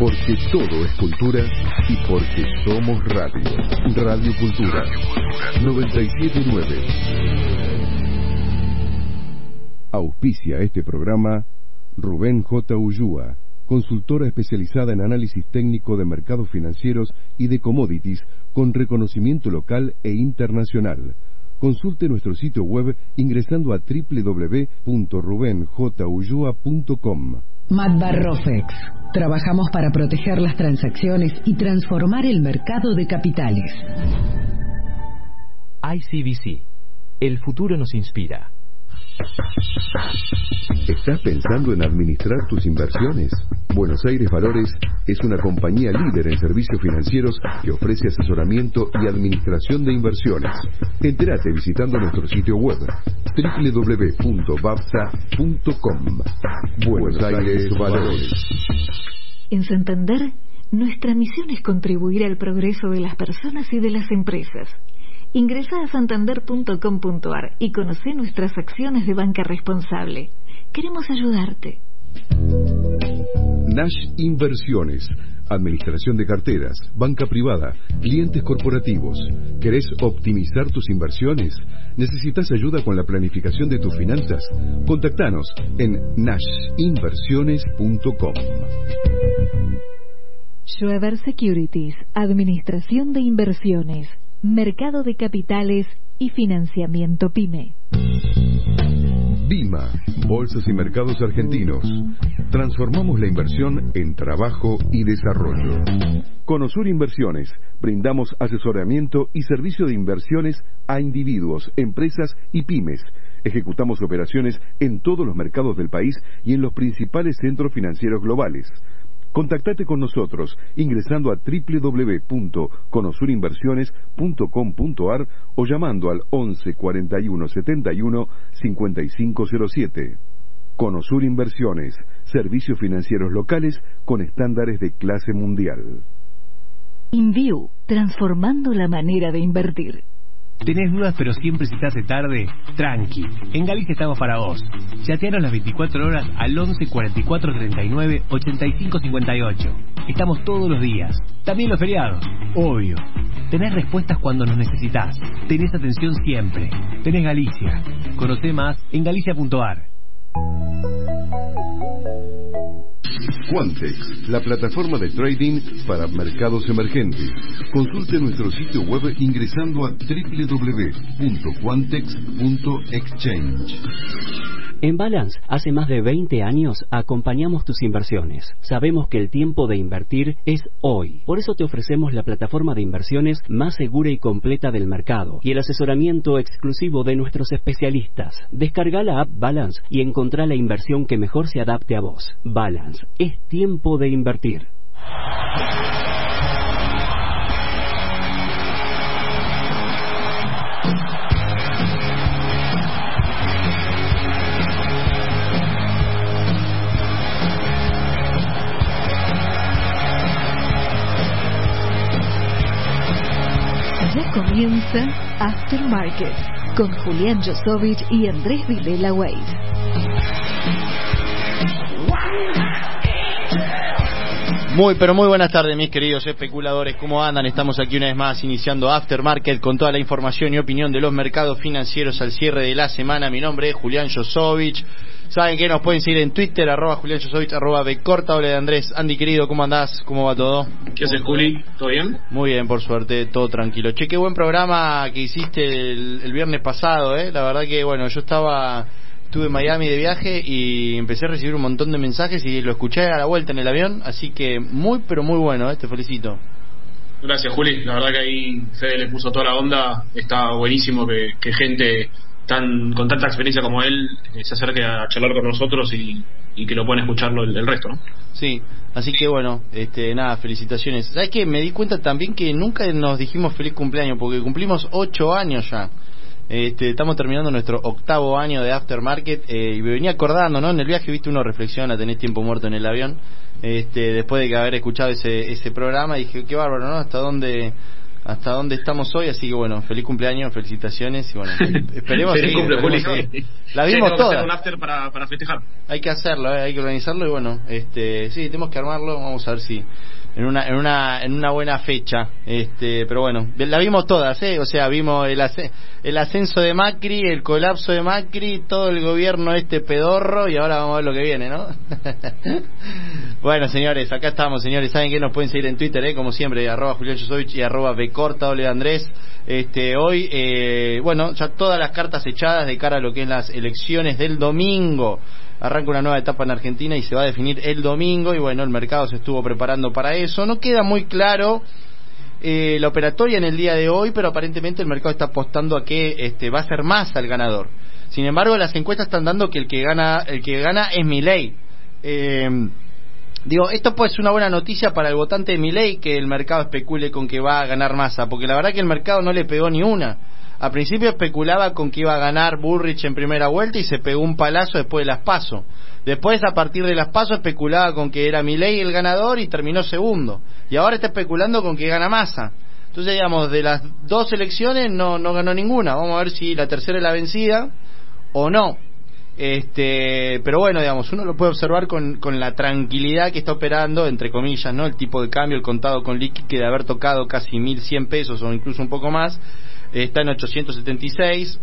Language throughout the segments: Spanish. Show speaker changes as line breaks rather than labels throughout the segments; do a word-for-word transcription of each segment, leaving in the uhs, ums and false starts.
Porque todo es cultura y porque somos radio. Radio Cultura noventa y siete punto nueve. Auspicia este programa Rubén J. Ullúa, consultora especializada en análisis técnico de mercados financieros y de commodities con reconocimiento local e internacional. Consulte nuestro sitio web ingresando a doble u doble u doble u punto ruben j ullua punto com.
Matbar Rofex. Trabajamos para proteger las transacciones y transformar el mercado de capitales.
I C B C. El futuro nos inspira.
¿Estás pensando en administrar tus inversiones? Buenos Aires Valores es una compañía líder en servicios financieros que ofrece asesoramiento y administración de inversiones. Entérate visitando nuestro sitio web doble u doble u doble u punto babsa punto com. Buenos Aires Valores.
En Santander, nuestra misión es contribuir al progreso de las personas y de las empresas. Ingresa a santander punto com punto a r y conoce nuestras acciones de banca responsable. Queremos ayudarte.
Nash Inversiones, administración de carteras, banca privada, clientes corporativos. ¿Querés optimizar tus inversiones? ¿Necesitas ayuda con la planificación de tus finanzas? Contactanos en nash inversiones punto com.
Schweber Securities, administración de inversiones, mercado de capitales y financiamiento PYME.
Bima, Bolsas y Mercados Argentinos. Transformamos la inversión en trabajo y desarrollo. Conosur Inversiones. Brindamos asesoramiento y servicio de inversiones a individuos, empresas y pymes. Ejecutamos operaciones en todos los mercados del país y en los principales centros financieros globales. Contactate con nosotros ingresando a doble u doble u doble u punto conosur inversiones punto com punto a r o llamando al once cuarenta y uno setenta y uno cincuenta y cinco cero siete. Conosur Inversiones, servicios financieros locales con estándares de clase mundial.
InView, transformando la manera de invertir.
¿Tenés dudas pero siempre si te hace tarde? Tranqui, en Galicia estamos para vos. Chateanos las veinticuatro horas al once cuarenta y cuatro treinta y nueve ochenta y cinco cincuenta y ocho. Estamos todos los días, también los feriados, obvio. Tenés respuestas cuando nos necesitas. Tenés atención siempre. Tenés Galicia. Conocé más en galicia punto a r.
Quantex, la plataforma de trading para mercados emergentes. Consulte nuestro sitio web ingresando a doble u doble u doble u punto quantex punto exchange.
En Balance, hace más de veinte años acompañamos tus inversiones. Sabemos que el tiempo de invertir es hoy. Por eso te ofrecemos la plataforma de inversiones más segura y completa del mercado y el asesoramiento exclusivo de nuestros especialistas. Descarga la app Balance y encontrá la inversión que mejor se adapte a vos. Balance, es tiempo de invertir.
Ya comienza Aftermarket con Julián Josovich y Andrés Vilela Weiss.
Muy pero muy buenas tardes, mis queridos especuladores, ¿cómo andan? Estamos aquí una vez más iniciando Aftermarket con toda la información y opinión de los mercados financieros al cierre de la semana. Mi nombre es Julián Josovich. Saben que nos pueden seguir en Twitter, arroba Julián Josovich, arroba Becorta. Hola de Andrés. Andy, querido, ¿cómo andás? ¿Cómo va todo?
¿Qué haces, Juli? ¿Todo bien?
Muy bien, por suerte, todo tranquilo. Che, qué buen programa que hiciste el, el viernes pasado, ¿eh? La verdad que, bueno, yo estaba... Estuve en Miami de viaje y empecé a recibir un montón de mensajes y lo escuché a la vuelta en el avión, así que muy, pero muy bueno, ¿eh? Te felicito.
Gracias, Juli. La verdad que ahí Fede le puso toda la onda. Está buenísimo que, que gente tan con tanta experiencia como él eh, se acerque a charlar con nosotros y, y que lo puedan escucharlo el, el resto, ¿no?
Sí, así que bueno, este nada, felicitaciones. ¿Sabes qué? Me di cuenta también que nunca nos dijimos feliz cumpleaños, porque cumplimos ocho años ya. Este, estamos terminando nuestro octavo año de Aftermarket eh, y me venía acordando, ¿no? En el viaje, viste, uno reflexiona, tenés tiempo muerto en el avión, este, después de haber escuchado ese ese programa, dije, qué bárbaro, ¿no? Hasta dónde hasta dónde estamos hoy, así que bueno, feliz cumpleaños, felicitaciones y bueno, esperemos
feliz
seguir,
cumple,
esperemos
Juli.
seguir. La vimos
sí, tengo que
toda.
hacer un after para, para festejar.
Hay que hacerlo, ¿eh? Hay que organizarlo y bueno, este, sí, tenemos que armarlo, vamos a ver si en una en una en una buena fecha, este, pero bueno, la vimos todas, ¿eh? O sea, vimos el asc- el ascenso de Macri, el colapso de Macri, todo el gobierno este pedorro y ahora vamos a ver lo que viene, ¿no? Bueno, señores, acá estamos, señores, saben que nos pueden seguir en Twitter, ¿eh? Como siempre, arroba Julián Yosovich y arroba Becorta, doble Andrés. Este, hoy, eh, bueno, ya todas las cartas echadas de cara a lo que es las elecciones del domingo. Arranca una nueva etapa en Argentina y se va a definir el domingo y bueno, el mercado se estuvo preparando para eso. No queda muy claro eh, la operatoria en el día de hoy, pero aparentemente el mercado está apostando a que este, va a ser Massa el ganador. Sin embargo, las encuestas están dando que el que gana, el que gana es Milei. Eh, digo, esto puede ser una buena noticia para el votante de Milei, que el mercado especule con que va a ganar Massa, porque la verdad que el mercado no le pegó ni una. Al principio especulaba con que iba a ganar Bullrich en primera vuelta y se pegó un palazo después de las PASO. Después, a partir de las PASO, especulaba con que era Milei el ganador y terminó segundo. Y ahora está especulando con que gana Massa. Entonces, digamos, de las dos elecciones no, no ganó ninguna. Vamos a ver si la tercera es la vencida o no. Este, pero bueno, digamos, uno lo puede observar con, con la tranquilidad que está operando, entre comillas, ¿no? El tipo de cambio, el contado con liqui, que de haber tocado casi mil cien pesos o incluso un poco más, está en ochocientos setenta y seis.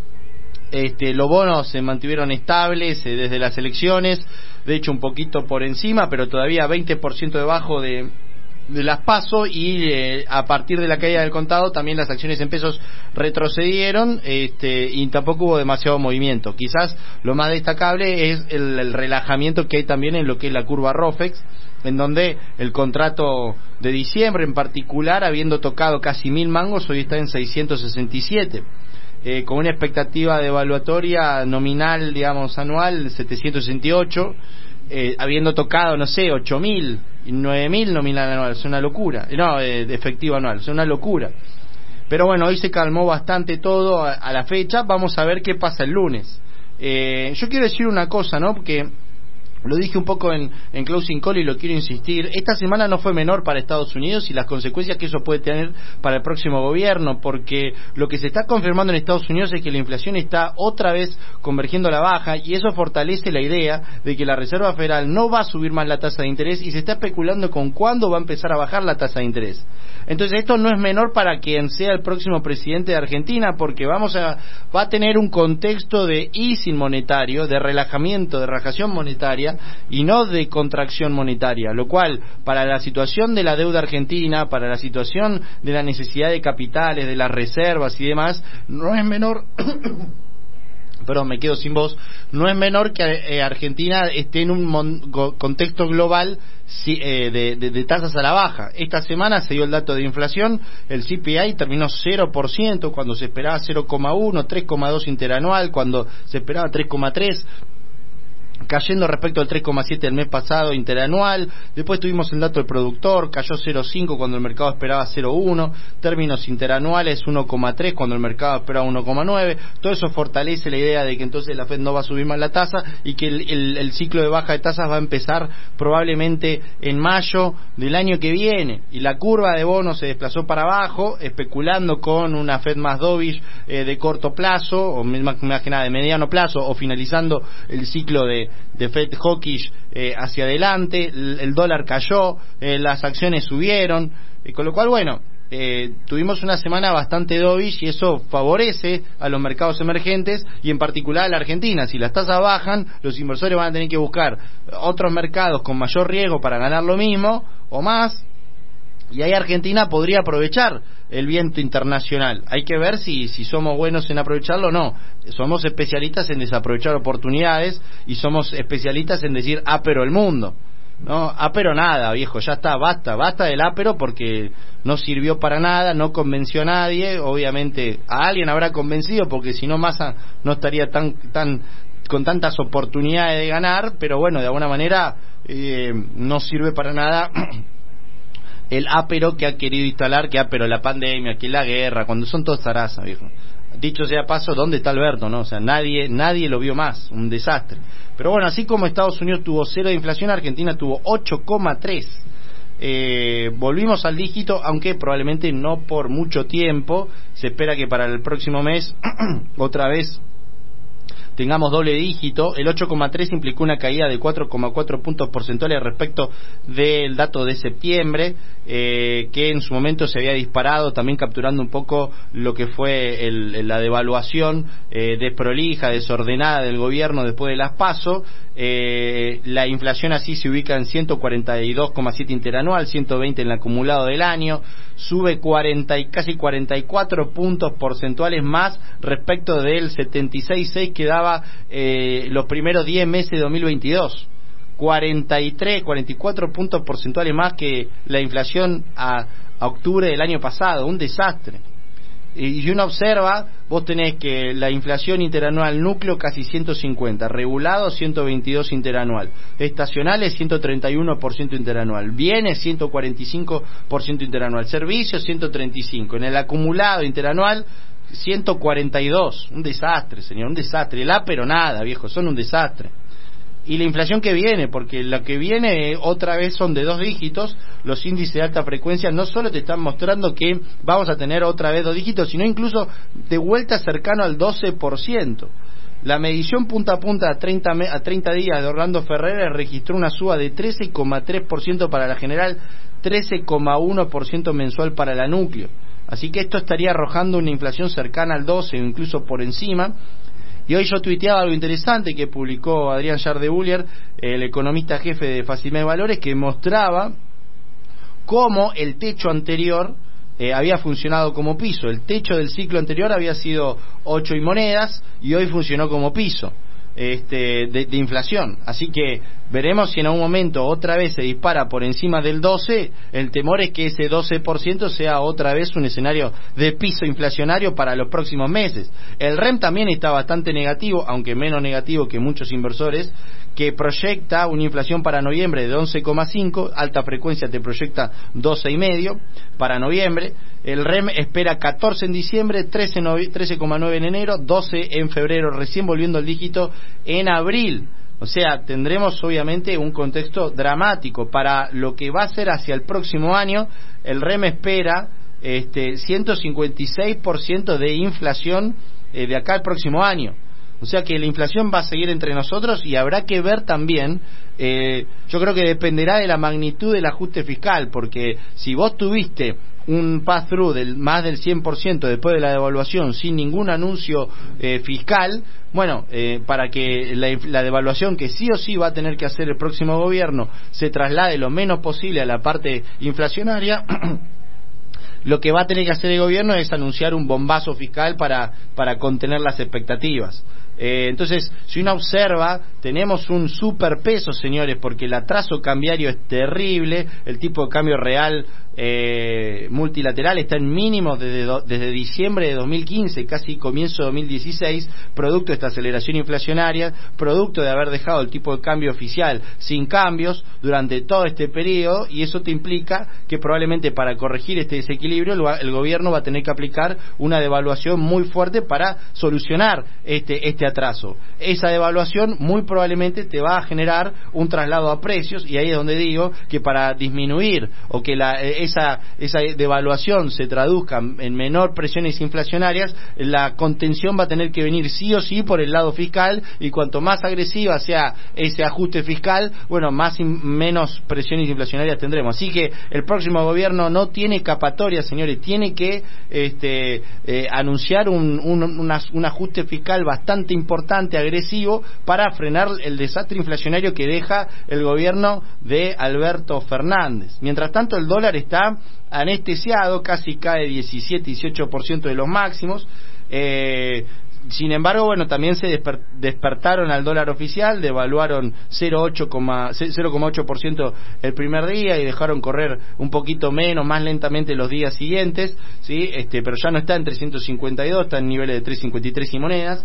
Este, los bonos se mantuvieron estables eh, desde las elecciones, de hecho un poquito por encima, pero todavía veinte por ciento debajo de, de las PASO y eh, a partir de la caída del contado también las acciones en pesos retrocedieron, este, y tampoco hubo demasiado movimiento. Quizás lo más destacable es el, el relajamiento que hay también en lo que es la curva ROFEX, en donde el contrato de diciembre en particular, habiendo tocado casi mil mangos, hoy está en seiscientos sesenta y siete, eh, con una expectativa de evaluatoria nominal, digamos, anual de setecientos sesenta y ocho, eh, habiendo tocado, no sé, ocho mil y nueve mil nominal anual. Es una locura, no, eh, de efectivo anual, es una locura. Pero bueno, hoy se calmó bastante todo a, a la fecha. Vamos a ver qué pasa el lunes. eh, yo quiero decir una cosa, ¿no? Porque lo dije un poco en, en Closing Call y lo quiero insistir. Esta semana no fue menor para Estados Unidos y las consecuencias que eso puede tener para el próximo gobierno, porque lo que se está confirmando en Estados Unidos es que la inflación está otra vez convergiendo a la baja y eso fortalece la idea de que la Reserva Federal no va a subir más la tasa de interés y se está especulando con cuándo va a empezar a bajar la tasa de interés. Entonces esto no es menor para quien sea el próximo presidente de Argentina, porque vamos a va a tener un contexto de easing monetario, de relajamiento, de relajación monetaria y no de contracción monetaria, lo cual para la situación de la deuda argentina, para la situación de la necesidad de capitales, de las reservas y demás, no es menor perdón, me quedo sin voz, no es menor que eh, Argentina esté en un mon- contexto global si, eh, de, de, de tasas a la baja. Esta semana se dio el dato de inflación, el C P I terminó cero por ciento cuando se esperaba cero coma uno, tres coma dos interanual cuando se esperaba tres coma tres, cayendo respecto al tres coma siete del mes pasado interanual. Después tuvimos el dato del productor, cayó cero coma cinco cuando el mercado esperaba cero coma uno, términos interanuales uno coma tres cuando el mercado esperaba uno coma nueve. Todo eso fortalece la idea de que entonces la Fed no va a subir más la tasa y que el, el, el ciclo de baja de tasas va a empezar probablemente en mayo del año que viene, y la curva de bonos se desplazó para abajo, especulando con una Fed más dovish eh, de corto plazo, o más, más que nada de mediano plazo, o finalizando el ciclo de de Fed hawkish eh, hacia adelante. El, el dólar cayó, eh, las acciones subieron, eh, con lo cual, bueno, eh, tuvimos una semana bastante dovish y eso favorece a los mercados emergentes y en particular a la Argentina. Si las tasas bajan, los inversores van a tener que buscar otros mercados con mayor riesgo para ganar lo mismo o más, y ahí Argentina podría aprovechar el viento internacional. Hay que ver si, si somos buenos en aprovecharlo o no. Somos especialistas en desaprovechar oportunidades y somos especialistas en decir ápero el mundo, ¿no? Ápero nada, viejo, ya está, basta, basta del ápero porque no sirvió para nada, no convenció a nadie. Obviamente a alguien habrá convencido, porque si no Massa no estaría tan tan con tantas oportunidades de ganar, pero bueno, de alguna manera eh, no sirve para nada el ápero que ha querido instalar, que ápero la pandemia, que la guerra, cuando son todos zaraza, viejo. Dicho sea paso, ¿dónde está Alberto, no? O sea, nadie nadie lo vio más, un desastre. Pero bueno, así como Estados Unidos tuvo cero de inflación, Argentina tuvo ocho coma tres. eh, volvimos al dígito, aunque probablemente no por mucho tiempo. Se espera que para el próximo mes otra vez tengamos doble dígito. El ocho coma tres implicó una caída de cuatro coma cuatro puntos porcentuales respecto del dato de septiembre, eh, que en su momento se había disparado, también capturando un poco lo que fue el, la devaluación eh, desprolija, desordenada del gobierno después de las PASO. Eh, la inflación así se ubica en ciento cuarenta y dos coma siete interanual, ciento veinte en el acumulado del año, sube cuarenta y casi cuarenta y cuatro puntos porcentuales más respecto del setenta y seis coma seis que daba eh, los primeros diez meses de dos mil veintidós. cuarenta y tres, cuarenta y cuatro puntos porcentuales más que la inflación a, a octubre del año pasado. Un desastre. Y uno observa, vos tenés que la inflación interanual núcleo casi ciento cincuenta, regulado ciento veintidós interanual, estacionales ciento treinta y uno por ciento interanual, bienes ciento cuarenta y cinco por ciento interanual, servicios ciento treinta y cinco, en el acumulado interanual ciento cuarenta y dos. Un desastre, señor, un desastre. El A pero nada, viejo, son un desastre. Y la inflación que viene, porque la que viene otra vez son de dos dígitos. Los índices de alta frecuencia no solo te están mostrando que vamos a tener otra vez dos dígitos, sino incluso de vuelta cercano al doce por ciento. La medición punta a punta a treinta, a treinta días de Orlando Ferrer registró una suba de trece coma tres por ciento para la general, trece coma uno por ciento mensual para la núcleo. Así que esto estaría arrojando una inflación cercana al doce o incluso por encima. Y hoy yo tuiteaba algo interesante que publicó Adrián Yardeboulier, el economista jefe de Facilmed Valores, que mostraba cómo el techo anterior eh, había funcionado como piso. El techo del ciclo anterior había sido ocho y monedas y hoy funcionó como piso este, de, de inflación. Así que veremos si en algún momento otra vez se dispara por encima del doce. El temor es que ese doce por ciento sea otra vez un escenario de piso inflacionario para los próximos meses. El R E M también está bastante negativo, aunque menos negativo que muchos inversores, que proyecta una inflación para noviembre de once coma cinco, alta frecuencia te proyecta doce coma cinco para noviembre. El R E M espera catorce en diciembre, trece coma nueve en enero, doce en febrero, recién volviendo al dígito en abril. O sea, tendremos obviamente un contexto dramático para lo que va a ser hacia el próximo año. El R E M espera este, ciento cincuenta y seis por ciento de inflación eh, de acá al próximo año. O sea que la inflación va a seguir entre nosotros y habrá que ver también, eh, yo creo que dependerá de la magnitud del ajuste fiscal, porque si vos tuviste un pass-through del más del cien por ciento después de la devaluación sin ningún anuncio eh, fiscal, bueno, eh, para que la, la devaluación que sí o sí va a tener que hacer el próximo gobierno se traslade lo menos posible a la parte inflacionaria, lo que va a tener que hacer el gobierno es anunciar un bombazo fiscal para, para contener las expectativas. Eh, entonces, si uno observa, tenemos un superpeso, señores, porque el atraso cambiario es terrible, el tipo de cambio real eh, multilateral está en mínimos desde, do, desde diciembre de dos mil quince, casi comienzo de dos mil dieciséis, producto de esta aceleración inflacionaria, producto de haber dejado el tipo de cambio oficial sin cambios durante todo este periodo, y eso te implica que probablemente para corregir este desequilibrio el, el gobierno va a tener que aplicar una devaluación muy fuerte para solucionar este, este atraso. Esa devaluación muy probablemente te va a generar un traslado a precios, y ahí es donde digo que para disminuir o que la, esa, esa devaluación se traduzca en menor presiones inflacionarias, la contención va a tener que venir sí o sí por el lado fiscal, y cuanto más agresiva sea ese ajuste fiscal, bueno, más in, menos presiones inflacionarias tendremos. Así que el próximo gobierno no tiene escapatoria, señores, tiene que este, eh, anunciar un, un, una, un ajuste fiscal bastante importante, agresivo, para frenar el desastre inflacionario que deja el gobierno de Alberto Fernández. Mientras tanto, el dólar está anestesiado, casi cae diecisiete, dieciocho por ciento de los máximos. Eh, sin embargo, bueno, también se desper, despertaron al dólar oficial, devaluaron cero coma ocho por ciento el primer día y dejaron correr un poquito menos, más lentamente los días siguientes, ¿sí? Este, pero ya no está en trescientos cincuenta y dos, está en niveles de trescientos cincuenta y tres y monedas.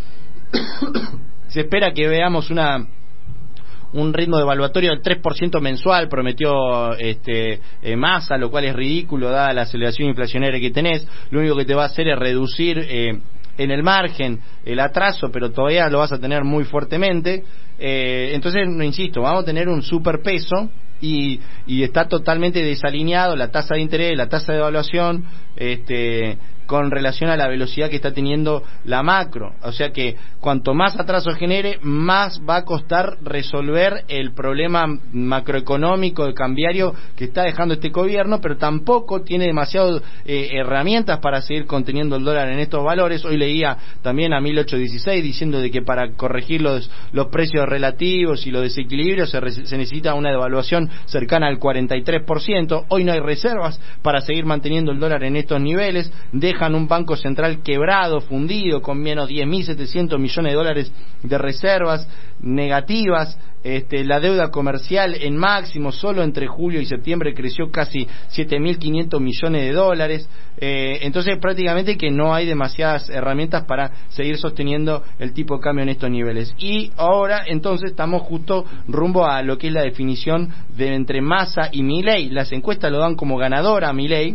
Se espera que veamos una un ritmo devaluatorio del tres por ciento mensual, prometió este eh, Massa, lo cual es ridículo dada la aceleración inflacionaria que tenés. Lo único que te va a hacer es reducir eh, en el margen el atraso, pero todavía lo vas a tener muy fuertemente. Eh, entonces, no insisto, vamos a tener un superpeso y, y está totalmente desalineado la tasa de interés, la tasa de evaluación, este, con relación a la velocidad que está teniendo la macro. O sea que cuanto más atraso genere, más va a costar resolver el problema macroeconómico, cambiario que está dejando este gobierno, pero tampoco tiene demasiadas eh, herramientas para seguir conteniendo el dólar en estos valores. Hoy leía también a mil ochocientos dieciséis diciendo de que para corregir los, los precios relativos y los desequilibrios se, re, se necesita una devaluación cercana al cuarenta y tres por ciento. Hoy no hay reservas para seguir manteniendo el dólar en estos niveles. Dejan un banco central quebrado, fundido, con menos diez mil setecientos millones de dólares de reservas negativas. Este, la deuda comercial en máximo, solo entre julio y septiembre creció casi siete mil quinientos millones de dólares. Eh, entonces prácticamente que no hay demasiadas herramientas para seguir sosteniendo el tipo de cambio en estos niveles. Y ahora entonces estamos justo rumbo a lo que es la definición de entre Massa y Milei. Las encuestas lo dan como ganadora a Milei,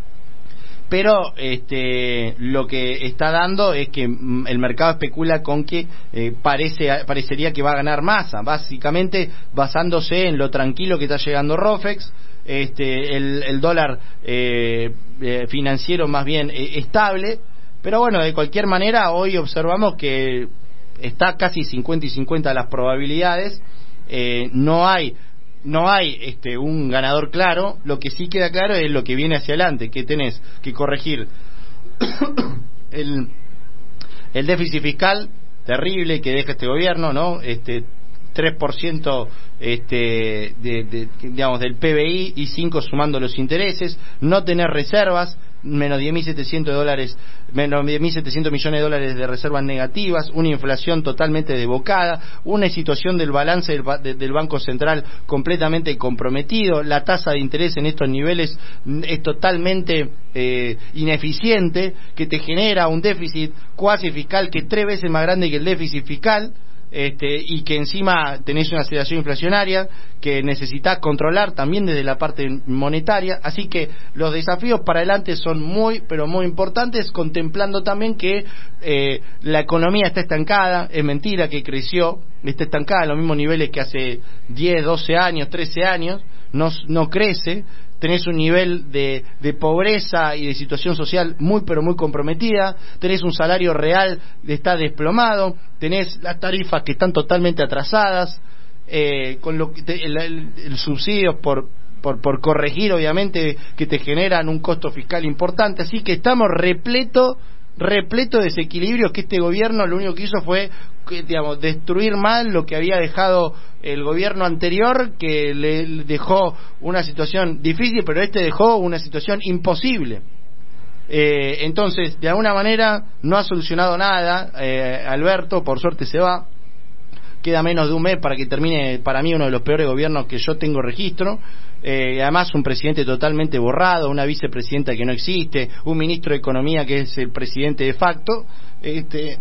pero este, lo que está dando es que el mercado especula con que eh, parece parecería que va a ganar Massa, básicamente basándose en lo tranquilo que está llegando Rofex, este, el, el dólar eh, eh, financiero más bien eh, estable, pero bueno, de cualquier manera hoy observamos que está casi cincuenta y cincuenta las probabilidades. eh, no hay No hay este, un ganador claro. Lo que sí queda claro es lo que viene hacia adelante, que tenés que corregir el, el déficit fiscal terrible que deja este gobierno, ¿no? Este tres por ciento este, de, de, digamos, del P B I y cinco por ciento sumando los intereses, no tener reservas, menos diez mil setecientos dólares, menos diez mil setecientos millones de dólares de reservas negativas, una inflación totalmente desbocada, una situación del balance del, de, del Banco Central completamente comprometido, la tasa de interés en estos niveles es totalmente eh, ineficiente, que te genera un déficit cuasi fiscal que es tres veces más grande que el déficit fiscal. Este, y que encima tenés una aceleración inflacionaria que necesitas controlar también desde la parte monetaria. Así que los desafíos para adelante son muy, pero muy importantes, contemplando también que eh, la economía está estancada. Es mentira que creció, está estancada a los mismos niveles que hace diez, doce años, trece años, no, no crece. Tenés un nivel de, de pobreza y de situación social muy pero muy comprometida, tenés un salario real que está desplomado, tenés las tarifas que están totalmente atrasadas, eh, con lo que te, el, el, el subsidio por, por, por corregir obviamente que te generan un costo fiscal importante, así que estamos repleto repleto de desequilibrios que este gobierno lo único que hizo fue, digamos, destruir mal lo que había dejado el gobierno anterior, que le dejó una situación difícil, pero este dejó una situación imposible. Eh, entonces, de alguna manera no ha solucionado nada. eh, Alberto, por suerte, se va. Queda menos de un mes para que termine, para mí, uno de los peores gobiernos que yo tengo registro. Eh, además un presidente totalmente borrado, una vicepresidenta que no existe, un ministro de Economía que es el presidente de facto. Este...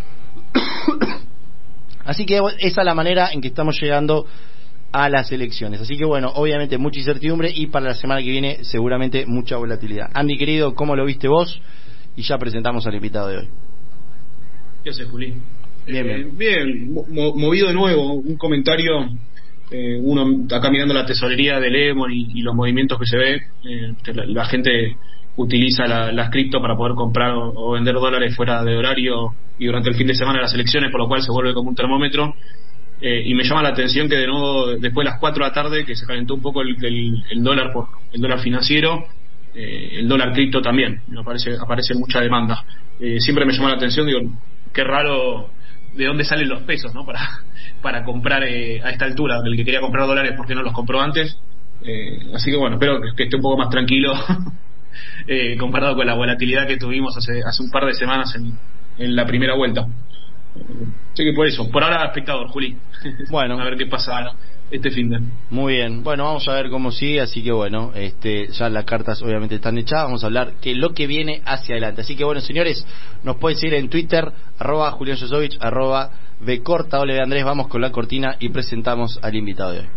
Así que esa es la manera en que estamos llegando a las elecciones. Así que bueno, obviamente mucha incertidumbre y para la semana que viene seguramente mucha volatilidad. Andy, querido, ¿cómo lo viste vos? Y ya presentamos al invitado de hoy.
¿Qué haces, Juli?
Bien, bien.
Eh, bien, mo movido de nuevo, un comentario. Eh, uno acá mirando la tesorería del Lemon y, y los movimientos que se ve, eh, la, la gente utiliza la, las cripto para poder comprar o, o vender dólares fuera de horario y durante el fin de semana de las elecciones, por lo cual se vuelve como un termómetro. Eh, y me llama la atención que de nuevo después de las cuatro de la tarde, que se calentó un poco el, el, el dólar por el dólar financiero, eh, el dólar cripto también aparece, aparece mucha demanda. Eh, siempre me llama la atención, digo, qué raro de dónde salen los pesos, ¿no? Para, para comprar eh, a esta altura. El que quería comprar dólares, ¿por qué no los compró antes? Eh, así que bueno, espero que, que esté un poco más tranquilo eh, comparado con la volatilidad que tuvimos hace, hace un par de semanas en, en la primera vuelta. Así que por eso, por ahora espectador, Juli. Bueno, a ver qué pasa este fin de.
Muy bien, bueno, vamos a ver cómo sigue, así que bueno, este, ya las cartas obviamente están echadas, vamos a hablar que lo que viene hacia adelante. Así que bueno, señores, nos pueden seguir en Twitter, arroba Julián Josovich, arroba Bcorta, W Andrés. Vamos con la cortina y presentamos al invitado de hoy.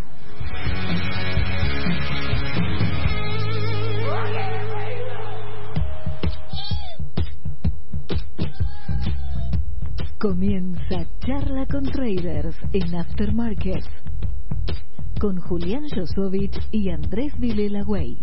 Comienza Charla con Traders en Aftermarket. con Julián Josovich y Andrés Vilela Weiss.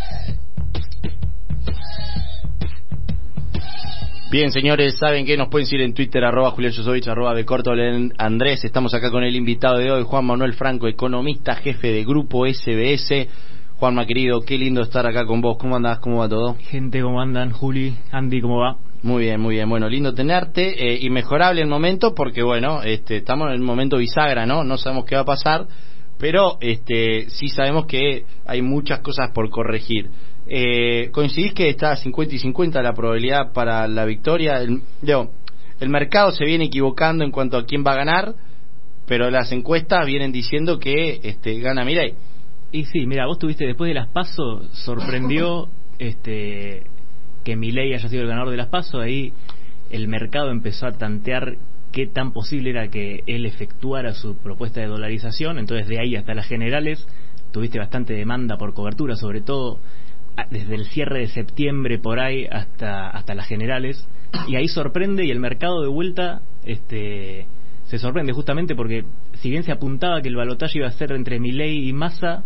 Bien, señores, saben que nos pueden seguir en Twitter, arroba Julián Josovich, arroba Becorto Andrés. Estamos acá con el invitado de hoy, Juan Manuel Franco, economista, jefe de Grupo S B S. Juanma, querido, qué lindo estar acá con vos. ¿Cómo andás? ¿Cómo va todo?
Gente, ¿cómo andan? Juli, Andy, ¿cómo va?
Muy bien, muy bien. Bueno, lindo tenerte. Eh, inmejorable el momento porque, bueno, este, estamos en el momento bisagra, ¿no? No sabemos qué va a pasar, pero este, sí sabemos que hay muchas cosas por corregir. Eh, ¿Coincidís que está cincuenta y cincuenta la probabilidad para la victoria? El, digo, el mercado se viene equivocando en cuanto a quién va a ganar, pero las encuestas vienen diciendo que este, gana Milei.
Y sí, mira, vos tuviste después de las PASO, sorprendió este que Milei haya sido el ganador de las PASO. Ahí el mercado empezó a tantear qué tan posible era que él efectuara su propuesta de dolarización. Entonces de ahí hasta las generales tuviste bastante demanda por cobertura, sobre todo desde el cierre de septiembre por ahí hasta hasta las generales, y ahí sorprende, y el mercado de vuelta este se sorprende justamente porque si bien se apuntaba que el balotaje iba a ser entre Milei y Massa,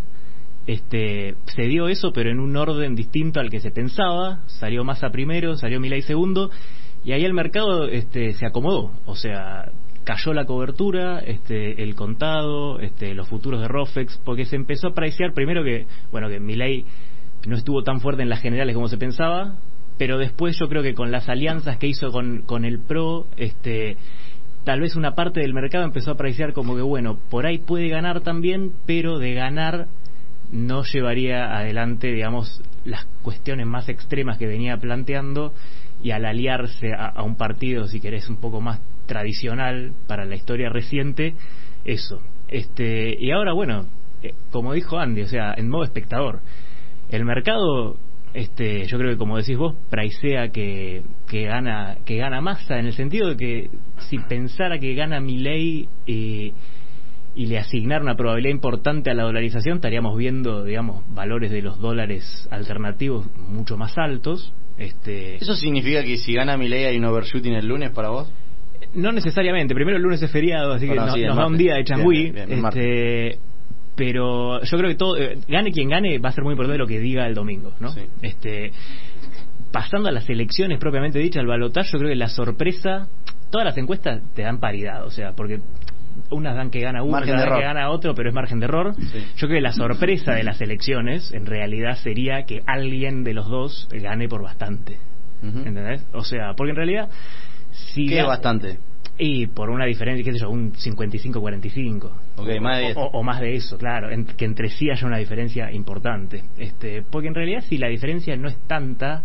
este se dio eso, pero en un orden distinto al que se pensaba. Salió Massa primero, salió Milei segundo, y ahí el mercado este se acomodó, o sea, cayó la cobertura, este el contado, este los futuros de Rofex, porque se empezó a pricear primero que, bueno, que Milei no estuvo tan fuerte en las generales como se pensaba, pero después yo creo que con las alianzas que hizo con, con el PRO, este tal vez una parte del mercado empezó a pricear como que, bueno, por ahí puede ganar también, pero de ganar no llevaría adelante, digamos, las cuestiones más extremas que venía planteando, y al aliarse a, a un partido, si querés, un poco más tradicional para la historia reciente, eso. este Y ahora, bueno, eh, como dijo Andy, o sea, en modo espectador, el mercado, este, yo creo que como decís vos, pricea que, que gana que gana Massa, en el sentido de que si pensara que gana Milei eh, y le asignara una probabilidad importante a la dolarización, estaríamos viendo, digamos, valores de los dólares alternativos mucho más altos. Este,
¿Eso significa que si gana Milei hay un overshooting el lunes para vos?
No necesariamente. Primero el lunes es feriado, así que no, sí, nos da un día de changüí. Bien, bien, este, pero yo creo que todo, eh, gane quien gane, va a ser muy importante lo que diga el domingo, ¿no? Sí. Este, pasando a las elecciones propiamente dichas, al balotaje, yo creo que la sorpresa, todas las encuestas te dan paridad, o sea, porque unas dan que gana uno, otras dan que gana otro, pero es margen de error. Sí. Yo creo que la sorpresa de las elecciones en realidad sería que alguien de los dos gane por bastante. Uh-huh. ¿Entendés? O sea, porque en realidad si
¿qué es bastante?
Y por una diferencia, qué sé yo, un cincuenta y cinco cuarenta y cinco.
Okay,
o,
más de...
o, o más de eso, claro, en, que entre sí haya una diferencia importante. Este, porque en realidad si la diferencia no es tanta,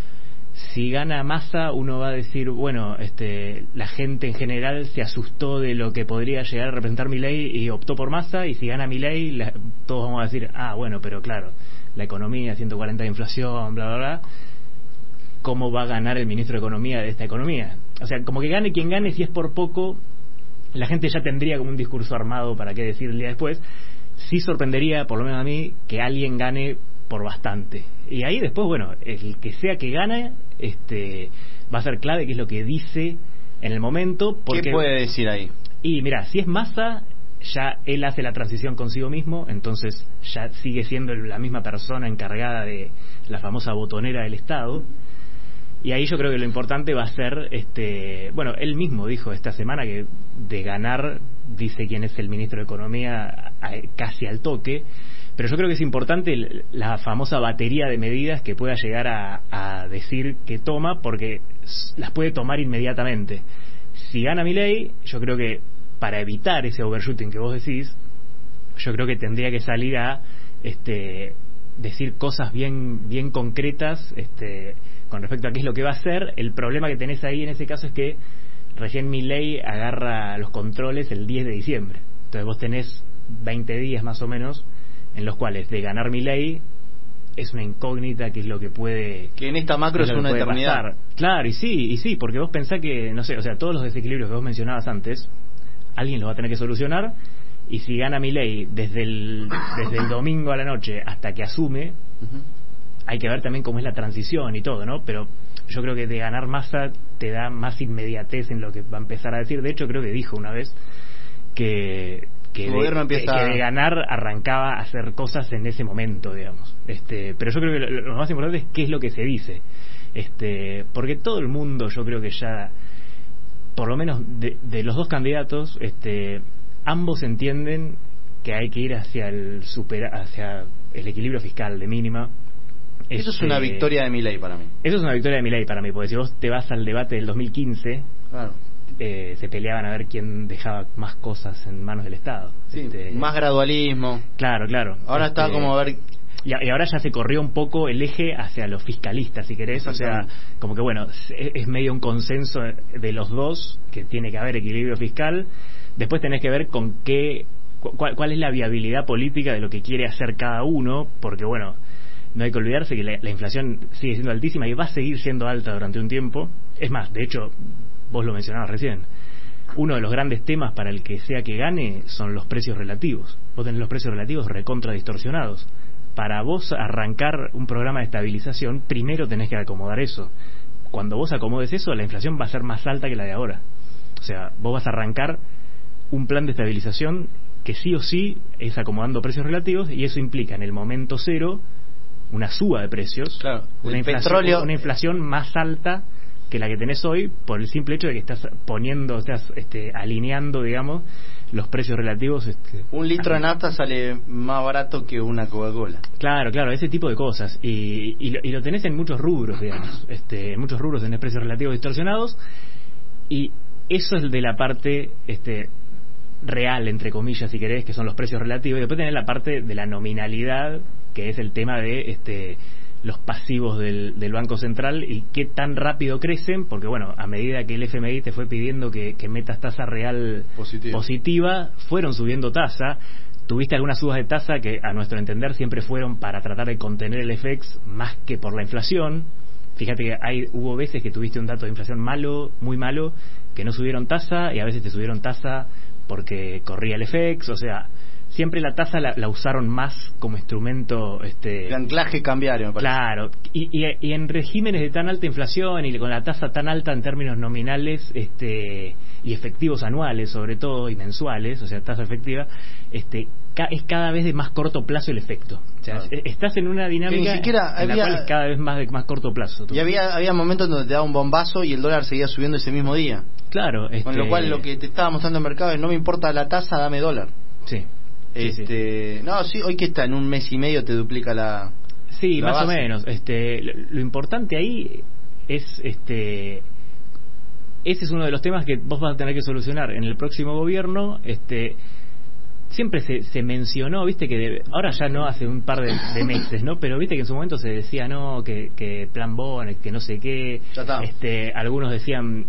si gana Massa, uno va a decir, bueno, este, la gente en general se asustó de lo que podría llegar a representar Milei y optó por Massa, y si gana Milei, la, todos vamos a decir, ah, bueno, pero claro, la economía, ciento cuarenta de inflación, bla, bla, bla, ¿cómo va a ganar el ministro de Economía de esta economía? O sea, como que gane quien gane, si es por poco, la gente ya tendría como un discurso armado para qué decir el día después. Sí sorprendería, por lo menos a mí, que alguien gane por bastante. Y ahí después, bueno, el que sea que gane, este, va a ser clave qué es lo que dice en el momento. Porque,
¿qué puede decir ahí?
Y mira, si es Massa, ya él hace la transición consigo mismo, entonces ya sigue siendo la misma persona encargada de la famosa botonera del Estado. Y ahí yo creo que lo importante va a ser, este, bueno, él mismo dijo esta semana que de ganar, dice quién es el ministro de Economía a, casi al toque, pero yo creo que es importante la famosa batería de medidas que pueda llegar a, a decir que toma, porque las puede tomar inmediatamente. Si gana Milei, yo creo que para evitar ese overshooting que vos decís, yo creo que tendría que salir a este, decir cosas bien, bien concretas, este, con respecto a qué es lo que va a hacer. El problema que tenés ahí en ese caso es que recién Milei agarra los controles el diez de diciembre. Entonces vos tenés veinte días más o menos en los cuales de ganar Milei es una incógnita qué es lo que puede,
que en esta macro es, es una eternidad pasar.
Claro, y sí, y sí, porque vos pensás que, no sé, o sea, todos los desequilibrios que vos mencionabas antes, alguien los va a tener que solucionar, y si gana Milei desde el, desde el domingo a la noche hasta que asume, uh-huh, hay que ver también cómo es la transición y todo, ¿no? Pero yo creo que de ganar Massa te da más inmediatez en lo que va a empezar a decir. De hecho, creo que dijo una vez que que, de, empieza... que de ganar arrancaba a hacer cosas en ese momento, digamos. Este, pero yo creo que lo, lo más importante es qué es lo que se dice. Este, porque todo el mundo, yo creo que ya, por lo menos de, de los dos candidatos, este, ambos entienden que hay que ir hacia el super, hacia el equilibrio fiscal de mínima.
Eso este, es una victoria de Milei para mí.
Eso es una victoria de Milei para mí, porque si vos te vas al debate del dos mil quince, claro. eh, se peleaban a ver quién dejaba más cosas en manos del Estado.
Sí, este, más gradualismo.
Claro, claro.
Ahora este, está como a ver...
Y, y ahora ya se corrió un poco el eje hacia los fiscalistas, si querés. O sea, como que bueno, es, es medio un consenso de los dos, que tiene que haber equilibrio fiscal. Después tenés que ver con qué... Cuál, cuál es la viabilidad política de lo que quiere hacer cada uno, porque bueno... No hay que olvidarse que la, la inflación sigue siendo altísima y va a seguir siendo alta durante un tiempo. Es más, de hecho, vos lo mencionabas recién, uno de los grandes temas para el que sea que gane son los precios relativos. Vos tenés los precios relativos recontra distorsionados. Para vos arrancar un programa de estabilización, primero tenés que acomodar eso. Cuando vos acomodes eso, la inflación va a ser más alta que la de ahora. O sea, vos vas a arrancar un plan de estabilización que sí o sí es acomodando precios relativos, y eso implica en el momento cero una suba de precios, claro, una, inflación, petróleo... una inflación más alta que la que tenés hoy, por el simple hecho de que estás poniendo, estás este, alineando, digamos, los precios relativos. Este,
un litro de nafta sale más barato que una Coca-Cola.
Claro, claro, ese tipo de cosas. Y, y, lo, y lo tenés en muchos rubros, digamos. Este, en muchos rubros tenés precios relativos distorsionados, y eso es de la parte... este real, entre comillas, si querés, que son los precios relativos, y después tenés la parte de la nominalidad, que es el tema de este los pasivos del, del Banco Central y qué tan rápido crecen, porque bueno, a medida que el F M I te fue pidiendo que, que metas tasa real positiva. positiva, fueron subiendo tasa. Tuviste algunas subas de tasa que a nuestro entender siempre fueron para tratar de contener el F X más que por la inflación. Fíjate que hay, hubo veces que tuviste un dato de inflación malo, muy malo, que no subieron tasa, y a veces te subieron tasa porque corría el F X. O sea, siempre la tasa la, la usaron más como instrumento este
de anclaje cambiario, me parece.
Claro, y, y, y en regímenes de tan alta inflación y con la tasa tan alta en términos nominales este y efectivos anuales sobre todo, y mensuales, o sea, tasa efectiva, este ca, es cada vez de más corto plazo el efecto. O sea, claro. estás en una dinámica
que ni siquiera
en
había,
la cual es cada vez más de más corto plazo.
Y había había momentos donde te daba un bombazo y el dólar seguía subiendo ese mismo día.
Claro, este...
con lo cual lo que te estaba mostrando el mercado es: no me importa la tasa, dame dólar.
Sí.
Este, sí, sí. No, sí, hoy que está en un mes y medio te duplica la.
Sí,
la
más
base.
o menos. Este, lo, lo importante ahí es, este, ese es uno de los temas que vos vas a tener que solucionar en el próximo gobierno. Este, siempre se, se mencionó, viste que de, ahora ya no, hace un par de, de meses, ¿no? Pero viste que en su momento se decía no, que, que plan Bonet, que no sé qué.
Ya está.
Este, algunos decían.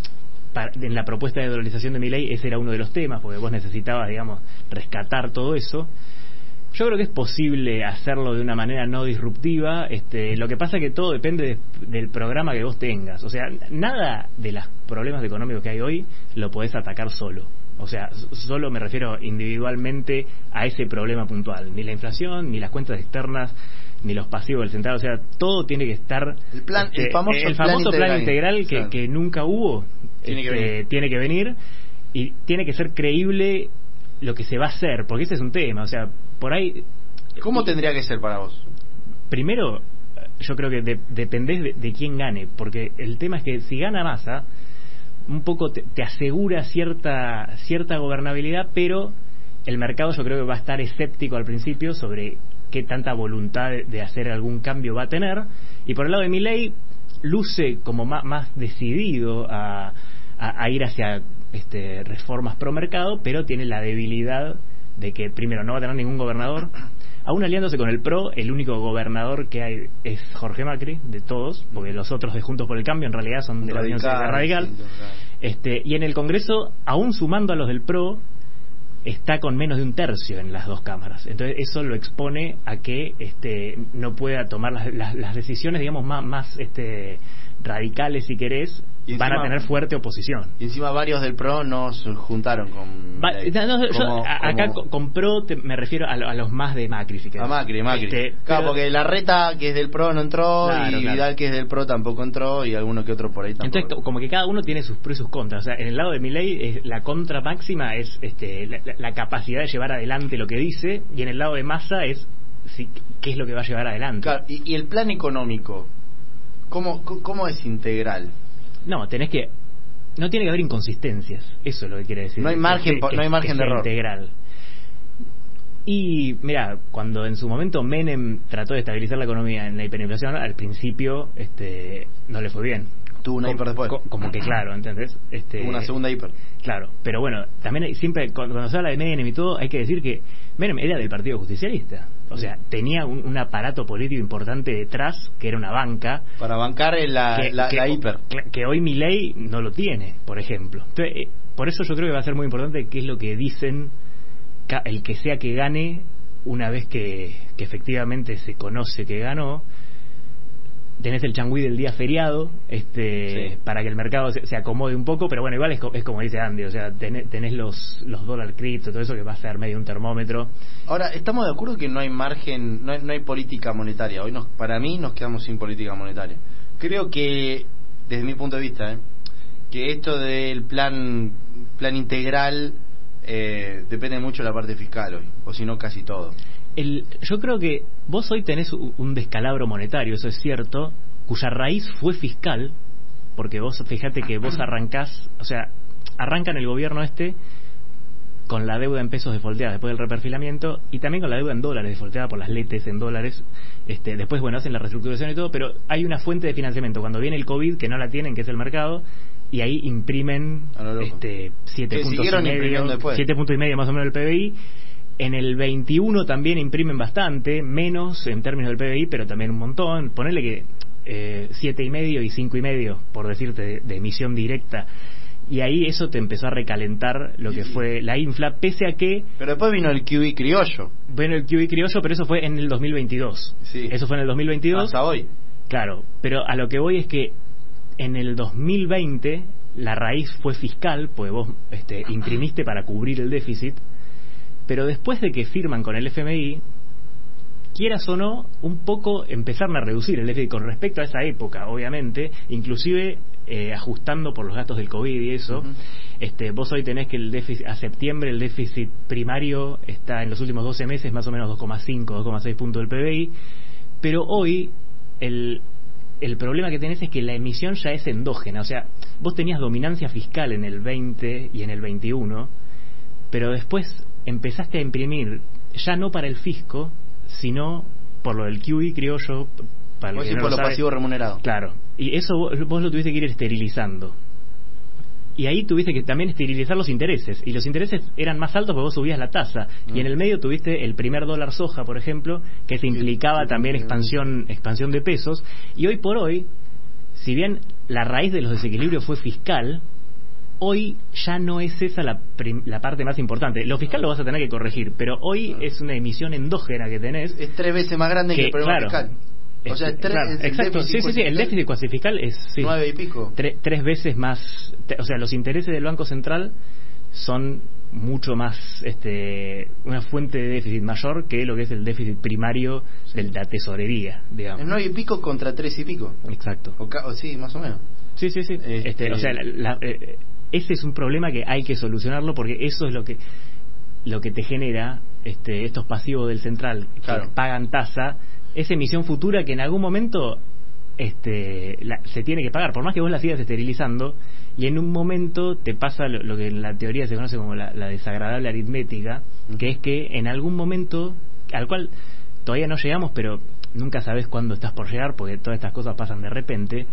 En la propuesta de dolarización de Milei ese era uno de los temas, porque vos necesitabas, digamos, rescatar todo eso. Yo creo que es posible hacerlo de una manera no disruptiva. Este, lo que pasa es que todo depende de, del programa que vos tengas. O sea, nada de los problemas económicos que hay hoy lo podés atacar solo. O sea, solo me refiero individualmente a ese problema puntual. Ni la inflación, ni las cuentas externas, ni los pasivos del central. O sea, todo tiene que estar...
El, plan, este, el famoso,
el famoso plan, plan integral, integral que, claro. que nunca hubo. Tiene, este, que venir. tiene que venir y tiene que ser creíble lo que se va a hacer, porque ese es un tema. O sea, por ahí...
¿Cómo tendría que ser para vos?
Primero, yo creo que de, dependés de, de quién gane, porque el tema es que si gana Massa, un poco te, te asegura cierta cierta gobernabilidad, pero el mercado yo creo que va a estar escéptico al principio sobre qué tanta voluntad de, de hacer algún cambio va a tener. Y por el lado de Milei, luce como más, más decidido a, a, a ir hacia este, reformas pro mercado, pero tiene la debilidad de que primero no va a tener ningún gobernador. Aún aliándose con el PRO, el único gobernador que hay es Jorge Macri, de todos, porque los otros de Juntos por el Cambio en realidad son de la Unión Cívica Radical. Sí, este, y en el Congreso, aún sumando a los del PRO, está con menos de un tercio en las dos cámaras. Entonces eso lo expone a que este, no pueda tomar las, las, las decisiones, digamos, más, más este, radicales, si querés,
y encima,
van a tener fuerte oposición.
Y encima varios del PRO nos juntaron con...
Va, no, no,
como,
yo, a, acá como... con PRO te, me refiero a, lo, a los más de Macri, si querés.
A Macri, Macri. Este, claro, pero... porque Larreta, que es del PRO, no entró, claro, y claro. Vidal, que es del PRO, tampoco entró, y alguno que otro por ahí tampoco.
Entonces, como que cada uno tiene sus pros y sus contras. O sea, en el lado de Milei, la contra máxima es este, la, la capacidad de llevar adelante lo que dice, y en el lado de Massa es sí, qué es lo que va a llevar adelante.
Claro, y, y el plan económico, ¿cómo, cómo es integral?
No, tenés que... No tiene que haber inconsistencias, eso es lo que quiere decir.
No hay margen, que, que, no hay margen de error.
Integral. Y mira, cuando en su momento Menem trató de estabilizar la economía en la hiperinflación, al principio este no le fue bien.
Tuvo una
como,
hiper después.
Co, como que claro, ¿entendés? Este,
Tuvo una segunda hiper.
Claro, pero bueno, también siempre cuando se habla de Menem y todo, hay que decir que Menem era del Partido Justicialista. O sea, tenía un, un aparato político importante detrás, que era una banca.
Para bancar la,
que,
la,
que,
la hiper.
Que hoy Milei no lo tiene, por ejemplo. Entonces, eh, por eso yo creo que va a ser muy importante qué es lo que dicen el que sea que gane una vez que, que efectivamente se conoce que ganó. Tenés el changüí del día feriado este sí. para que el mercado se, se acomode un poco, pero bueno, igual es, es como dice Andy, o sea, tenés, tenés los los dólar cripto, todo eso que va a ser medio un termómetro.
Ahora, estamos de acuerdo que no hay margen, no hay, no hay política monetaria. Hoy nos, para mí nos quedamos sin política monetaria. Creo que, desde mi punto de vista, ¿eh? que esto del plan plan integral eh, depende mucho de la parte fiscal hoy, o si no casi todo.
El, yo creo que vos hoy tenés un descalabro monetario, eso es cierto, cuya raíz fue fiscal, porque vos fíjate que vos arrancás, o sea, arrancan el gobierno este con la deuda en pesos defolteada después del reperfilamiento y también con la deuda en dólares defolteada por las letes en dólares. Este, después, bueno, hacen la reestructuración y todo, pero hay una fuente de financiamiento. Cuando viene el COVID, que no la tienen, que es el mercado, y ahí imprimen este, siete puntos y medio, siete puntos y medio más o menos del P B I. En el veintiuno también imprimen bastante, menos en términos del P B I, pero también un montón. Ponele que eh, siete y medio y cinco y medio, por decirte, de, de emisión directa. Y ahí eso te empezó a recalentar lo que fue la infla, pese a que...
Pero después vino el Q E criollo.
Bueno, el Q E criollo, pero eso fue en el dos mil veintidós.
Sí.
Eso fue en el dos mil veintidós.
Hasta hoy.
Claro, pero a lo que voy es que en el dos mil veinte la raíz fue fiscal, pues vos este, imprimiste para cubrir el déficit. Pero después de que firman con el F M I, quieras o no, un poco empezaron a reducir el déficit con respecto a esa época, obviamente, inclusive eh, ajustando por los gastos del COVID y eso. Uh-huh. este Vos hoy tenés que el déficit a septiembre, el déficit primario está en los últimos doce meses más o menos dos coma cinco, dos coma seis puntos del P B I, pero hoy el, el problema que tenés es que la emisión ya es endógena, o sea, vos tenías dominancia fiscal en el veinte y en el veintiuno, pero después empezaste a imprimir ya no para el fisco, sino por lo del Q E criollo, para
el que no por lo sabe, pasivo remunerado.
Claro, y eso vos, vos lo tuviste que ir esterilizando. Y ahí tuviste que también esterilizar los intereses, y los intereses eran más altos porque vos subías la tasa, mm. y en el medio tuviste el primer dólar soja, por ejemplo, que se implicaba sí, sí, también sí, expansión expansión de pesos, y hoy por hoy, si bien la raíz de los desequilibrios fue fiscal, hoy ya no es esa la, prim- la parte más importante. Lo fiscal lo vas a tener que corregir, pero hoy es una emisión endógena que tenés.
Es tres veces más grande que, que el problema
claro,
fiscal. O sea, es tres,
claro,
es
exacto, sí, sí, sí, el déficit cuasi fiscal es sí,
nueve y pico.
Tre- tres veces más, te, o sea, los intereses del Banco Central son mucho más este una fuente de déficit mayor que lo que es el déficit primario sí. de la tesorería, digamos.
Es nueve y pico contra tres y pico.
Exacto.
O, ca- o sí, más o menos.
Sí, sí, sí. Este, este, o sea, la, la, eh, ese es un problema que hay que solucionarlo porque eso es lo que lo que te genera este estos pasivos del central que claro. pagan tasa, esa emisión futura que en algún momento este la, se tiene que pagar, por más que vos la sigas esterilizando, y en un momento te pasa lo, lo que en la teoría se conoce como la, la desagradable aritmética, uh-huh. que es que en algún momento al cual todavía no llegamos, pero nunca sabes cuándo estás por llegar porque todas estas cosas pasan de repente,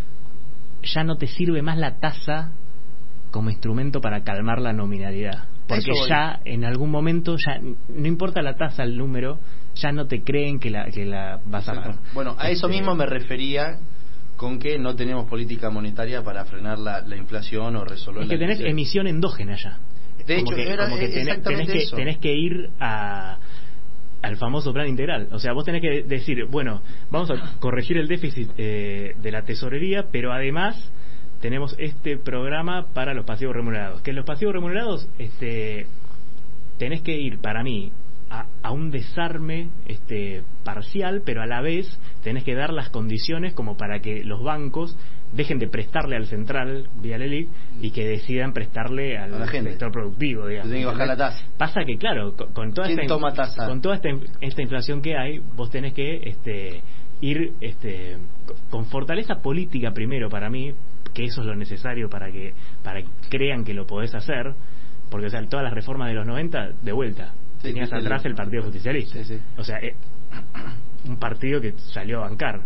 ya no te sirve más la tasa como instrumento para calmar la nominalidad, porque ya en algún momento ya no importa la tasa, el número, ya no te creen que la que la vas a pagar.
Bueno, a eso este... mismo me refería con que no tenemos política monetaria para frenar la, la inflación o resolver
es que
la
tenés
crisis.
Emisión endógena ya.
De
como
hecho,
que,
era
como que tenés,
exactamente
tenés que,
eso.
Tenés que ir a al famoso plan integral. O sea, vos tenés que decir, bueno, vamos a corregir el déficit eh, de la tesorería, pero además tenemos este programa para los pasivos remunerados. Que los pasivos remunerados, este, tenés que ir, para mí, a, a un desarme este, parcial, pero a la vez tenés que dar las condiciones como para que los bancos dejen de prestarle al central vía L E L I C y que decidan prestarle al sector productivo, digamos.
Tienen que bajar la tasa.
Pasa que, claro, con, con toda, esta,
toma tasa?
con toda esta, esta inflación que hay, vos tenés que este, ir este, con fortaleza política primero, para mí, que eso es lo necesario para que para que crean que lo podés hacer, porque, o sea, todas las reformas de los noventa, de vuelta, sí, tenías sí, atrás sí. el Partido Justicialista. Sí, sí. O sea, eh, un partido que salió a bancar.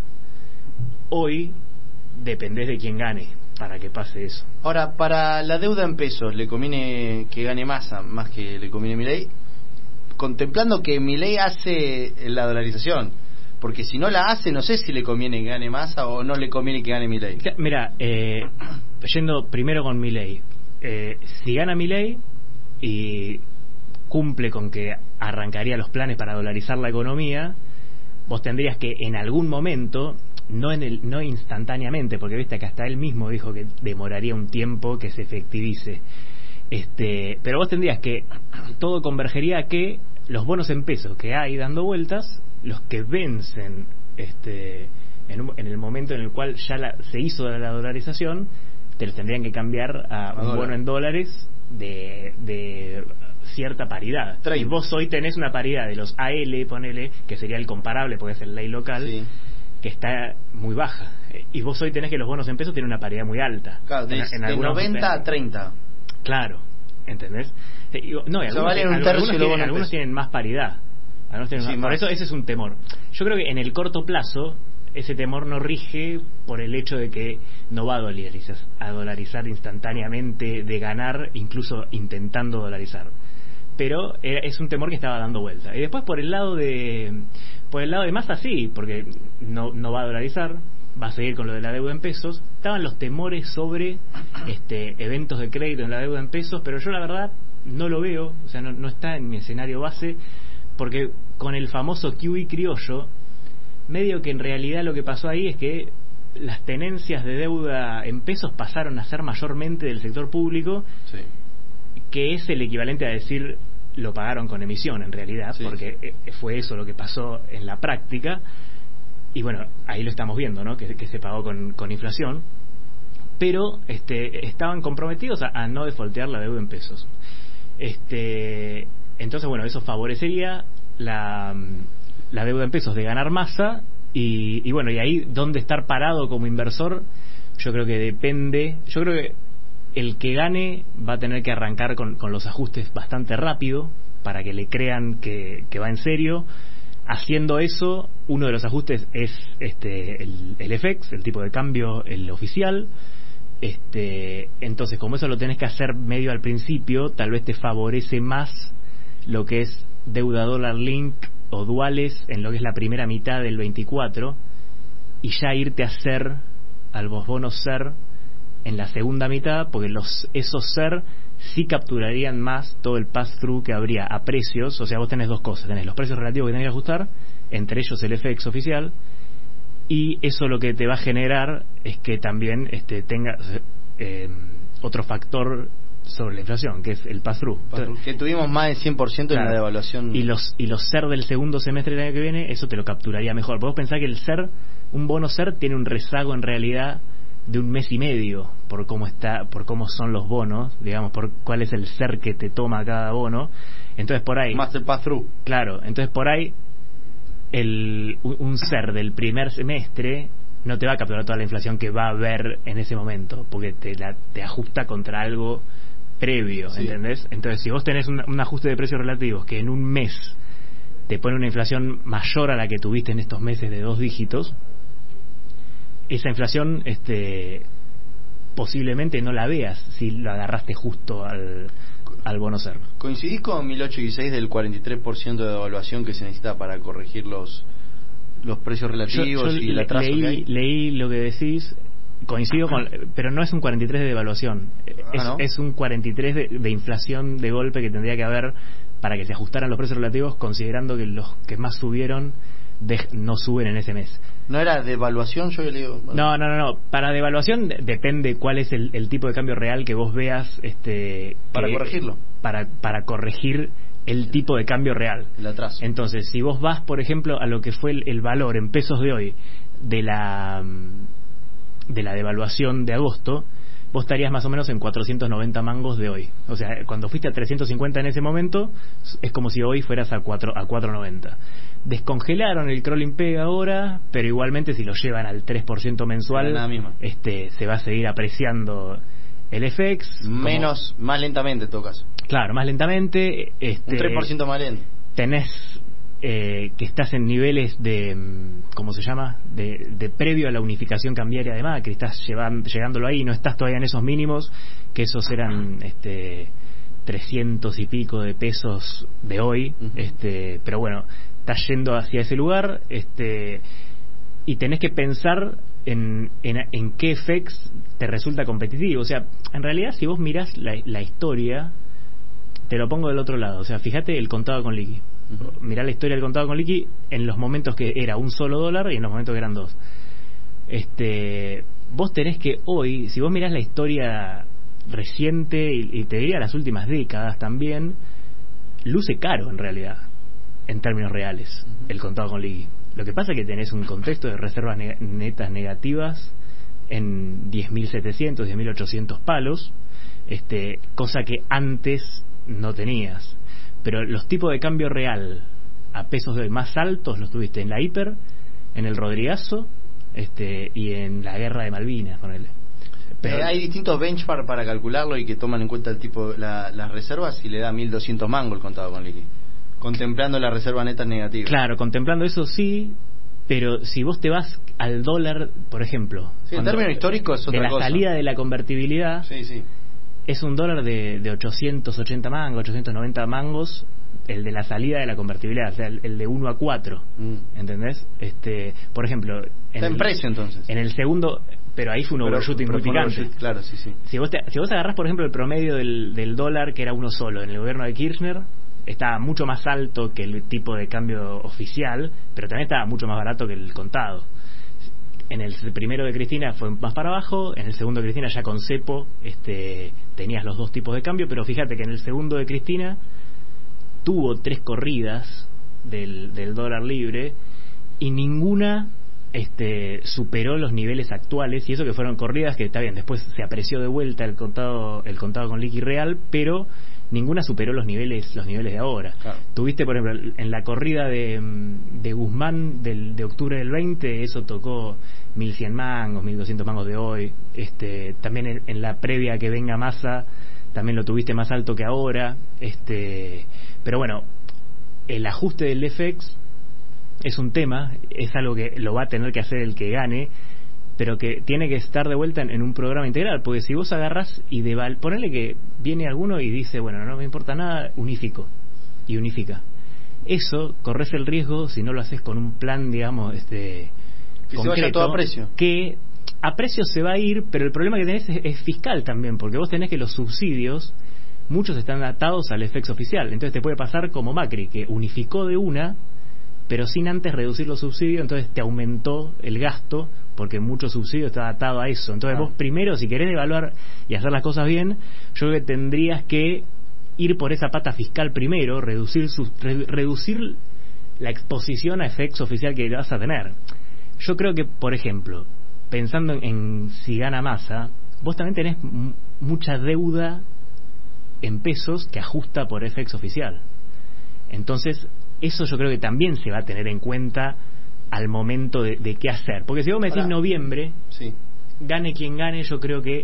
Hoy dependés de quién gane para que pase eso.
Ahora, para la deuda en pesos, ¿le conviene que gane Massa más que le conviene Milei? Contemplando que Milei hace la dolarización, porque si no la hace, no sé si le conviene que gane Massa o no le conviene que gane Milei.
Mira, eh, yendo primero con Milei, eh, si gana Milei y cumple con que arrancaría los planes para dolarizar la economía, vos tendrías que en algún momento, no en el no instantáneamente, porque viste que hasta él mismo dijo que demoraría un tiempo que se efectivice, este pero vos tendrías que, todo convergería a que los bonos en pesos que hay dando vueltas, los que vencen este en, un, en el momento en el cual ya la, se hizo la dolarización, te los tendrían que cambiar a, a un bono en dólares de, de cierta paridad. Y vos hoy tenés una paridad de los A L, ponele, que sería el comparable, porque es el ley local, sí, que está muy baja, y vos hoy tenés que los bonos en pesos tienen una paridad muy alta,
claro, de, en, en de noventa a treinta,
claro, ¿entendés? No, y algunos, valen un tercio, algunos, tienen, algunos tienen más paridad, algunos tienen sí, más, por eso ese es un temor. Yo creo que en el corto plazo ese temor no rige por el hecho de que no va a dolarizar, a dolarizar instantáneamente, de ganar, incluso intentando dolarizar, pero es un temor que estaba dando vuelta. Y después por el lado de por el lado de Massa, sí, porque no, no va a dolarizar, va a seguir con lo de la deuda en pesos. Estaban los temores sobre este eventos de crédito en la deuda en pesos, pero yo la verdad no lo veo, o sea, no, no está en mi escenario base, porque con el famoso Q E criollo, medio que en realidad lo que pasó ahí es que las tenencias de deuda en pesos pasaron a ser mayormente del sector público, sí, que es el equivalente a decir lo pagaron con emisión en realidad, sí, porque fue eso lo que pasó en la práctica, y bueno, ahí lo estamos viendo, ¿no? que, que se pagó con, con inflación, pero este estaban comprometidos a, a no defaultear la deuda en pesos. Este entonces bueno, eso favorecería la, la deuda en pesos de ganar Massa, y, y bueno, y ahí dónde estar parado como inversor, yo creo que depende, yo creo que el que gane va a tener que arrancar con, con los ajustes bastante rápido para que le crean que, que va en serio. Haciendo eso, uno de los ajustes es este el, el F X, el tipo de cambio, el oficial. Este, entonces, como eso lo tenés que hacer medio al principio, tal vez te favorece más lo que es deuda dólar link o duales en lo que es la primera mitad del veinticuatro, y ya irte a hacer a los bonos SER en la segunda mitad, porque los esos SER sí capturarían más todo el pass-through que habría a precios. O sea, vos tenés dos cosas, tenés los precios relativos que tenés que ajustar, entre ellos el F X oficial, y eso lo que te va a generar es que también este tenga eh, otro factor sobre la inflación, que es el pass-through. Entonces,
que tuvimos más del cien por ciento claro, en la devaluación.
Y los y los SER del segundo semestre del año que viene, eso te lo capturaría mejor. Podés pensar que el SER, un bono SER, tiene un rezago en realidad de un mes y medio por cómo está, por cómo son los bonos, digamos, por cuál es el SER que te toma cada bono. Entonces por ahí
más el pass-through.
Claro, entonces por ahí el un SER del primer semestre no te va a capturar toda la inflación que va a haber en ese momento, porque te la te ajusta contra algo previo, sí, ¿entendés? Entonces si vos tenés un, un ajuste de precios relativos que en un mes te pone una inflación mayor a la que tuviste en estos meses de dos dígitos, esa inflación este posiblemente no la veas si lo agarraste justo al, al bono SER.
¿Coincidís con mil ochocientos dieciséis del cuarenta y tres por ciento de devaluación que se necesita para corregir los los precios relativos yo, yo y el atraso
leí,
que hay?
Leí lo que decís, coincido con, pero no es un cuarenta y tres de devaluación, ah, es, ¿no? es un cuarenta y tres de, de inflación de golpe que tendría que haber para que se ajustaran los precios relativos, considerando que los que más subieron de, no suben en ese mes.
¿No era devaluación? Yo le digo... Bueno.
No, no, no, no. Para devaluación depende cuál es el, el tipo de cambio real que vos veas. este
Para
que,
corregirlo.
Para, para corregir el tipo de cambio real.
El atraso.
Entonces, si vos vas, por ejemplo, a lo que fue el, el valor en pesos de hoy de la de la devaluación de agosto, vos estarías más o menos en cuatrocientos noventa mangos de hoy. O sea, cuando fuiste a trescientos cincuenta en ese momento, es como si hoy fueras a cuatro a cuatrocientos noventa. Descongelaron el crawling peg ahora, pero igualmente si lo llevan al tres por ciento mensual, este se va a seguir apreciando el F X.
Menos, como... más lentamente en todo caso.
Claro, más lentamente. Este,
un tres por ciento más lento.
Tenés eh, que estás en niveles de, ¿cómo se llama? De, de previo a la unificación cambiaria de Macri, estás llevando, llegándolo ahí, no estás todavía en esos mínimos, que esos eran este trescientos y pico de pesos de hoy, uh-huh. este pero bueno, estás yendo hacia ese lugar, este y tenés que pensar en, en, en qué F X te resulta competitivo. O sea, en realidad si vos mirás la, la historia, te lo pongo del otro lado, o sea, fíjate el contado con liqui. Uh-huh. Mirá la historia del contado con liqui en los momentos que era un solo dólar y en los momentos que eran dos. Este, vos tenés que hoy, si vos mirás la historia reciente y, y te diría las últimas décadas también, luce caro en realidad, en términos reales, uh-huh. el contado con liqui. Lo que pasa es que tenés un contexto de reservas ne- netas negativas en diez mil setecientos, diez mil ochocientos palos, este, cosa que antes no tenías. Pero los tipos de cambio real a pesos de hoy más altos los tuviste en la hiper, en el Rodrigazo, este, y en la guerra de Malvinas, ponele.
Pero eh, hay distintos benchmarks para calcularlo y que toman en cuenta el tipo la, las reservas y le da mil doscientos mango el contado con liqui, contemplando la reserva neta negativa.
Claro, contemplando eso sí, pero si vos te vas al dólar, por ejemplo,
sí, en términos históricos es otra
de la
cosa.
Salida de la convertibilidad,
sí, sí.
es un dólar de, de ochocientos ochenta mangos, ochocientos noventa mangos, el de la salida de la convertibilidad, o sea, el, el de uno a cuatro, mm. ¿entendés? Este, por ejemplo, en
está en
el,
precio entonces.
En el segundo, pero ahí fue un overshooting muy picante.
Claro, sí, sí.
Si vos te, si vos agarrás, por ejemplo, el promedio del, del dólar, que era uno solo en el gobierno de Kirchner, estaba mucho más alto que el tipo de cambio oficial, pero también estaba mucho más barato que el contado. En el primero de Cristina fue más para abajo, en el segundo de Cristina ya con cepo este, tenías los dos tipos de cambio, pero fíjate que en el segundo de Cristina tuvo tres corridas del, del dólar libre y ninguna este, superó los niveles actuales, y eso que fueron corridas que está bien, después se apreció de vuelta el contado, el contado con liqui real, pero ninguna superó los niveles los niveles de ahora. Claro. Tuviste, por ejemplo, en la corrida de, de Guzmán del, de octubre del veinte, eso tocó mil cien mangos, mil doscientos mangos de hoy. Este, también en, en la previa que venga Massa, también lo tuviste más alto que ahora. Este, pero bueno, el ajuste del F X es un tema, es algo que lo va a tener que hacer el que gane, pero que tiene que estar de vuelta en, en un programa integral, porque si vos agarrás y deval, ponele que viene alguno y dice, bueno, no me importa nada, unifico, y unifica. Eso, corres el riesgo, si no lo haces con un plan, digamos, este
que concreto, se vaya todo a precio.
Que a precio se va a ir, pero el problema que tenés es, es fiscal también, porque vos tenés que los subsidios, muchos están atados al F X oficial, entonces te puede pasar como Macri, que unificó de una, pero sin antes reducir los subsidios, entonces te aumentó el gasto, porque mucho subsidio está atado a eso. Entonces ah. vos primero, si querés evaluar y hacer las cosas bien, yo creo que tendrías que ir por esa pata fiscal primero, reducir su, re, reducir la exposición a F X oficial que vas a tener. Yo creo que, por ejemplo, pensando en, en si gana Massa, vos también tenés m- mucha deuda en pesos que ajusta por F X oficial. Entonces, eso yo creo que también se va a tener en cuenta al momento de, de qué hacer, porque si vos me decís Ahora, noviembre,
sí.
gane quien gane, yo creo que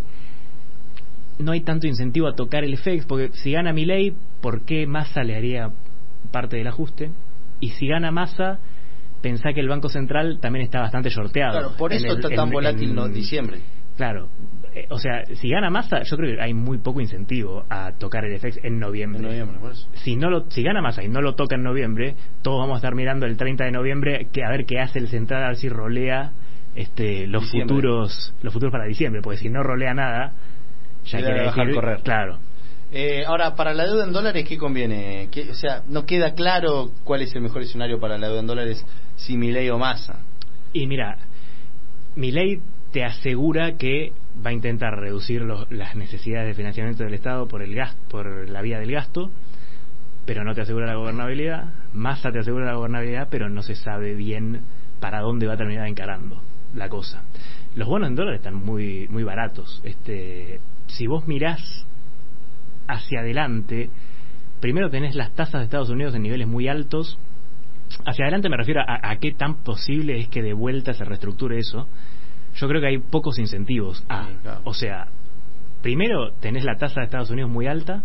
no hay tanto incentivo a tocar el F X, porque si gana Milei, ¿por qué Massa le haría parte del ajuste? Y si gana Massa, pensá que el Banco Central también está bastante shorteado.
Claro, por eso el, está tan en, volátil en, no, diciembre.
Claro, eh, o sea, si gana Massa, yo creo que hay muy poco incentivo a tocar el F X en noviembre.
En noviembre, por eso.
Si no lo, si gana Massa y no lo toca en noviembre, todos vamos a estar mirando el treinta de noviembre que a ver qué hace el Central, a ver si rolea este los diciembre. futuros los futuros para diciembre, porque si no rolea nada, ya quiere
dejar
decir,
correr.
Claro.
Eh, ahora, para la deuda en dólares, ¿qué conviene? ¿Qué, o sea, no queda claro cuál es el mejor escenario para la deuda en dólares, si Milei o Massa.
Y mira, Milei te asegura que va a intentar reducir los, las necesidades de financiamiento del Estado por el gasto, por la vía del gasto, pero no te asegura la gobernabilidad. Massa te asegura la gobernabilidad, pero no se sabe bien para dónde va a terminar encarando la cosa. Los bonos en dólares están muy muy baratos. Este, si vos mirás hacia adelante, primero tenés las tasas de Estados Unidos en niveles muy altos. Hacia adelante me refiero a, a qué tan posible es que de vuelta se reestructure eso. Yo creo que hay pocos incentivos. Ah, sí, claro. O sea, primero tenés la tasa de Estados Unidos muy alta,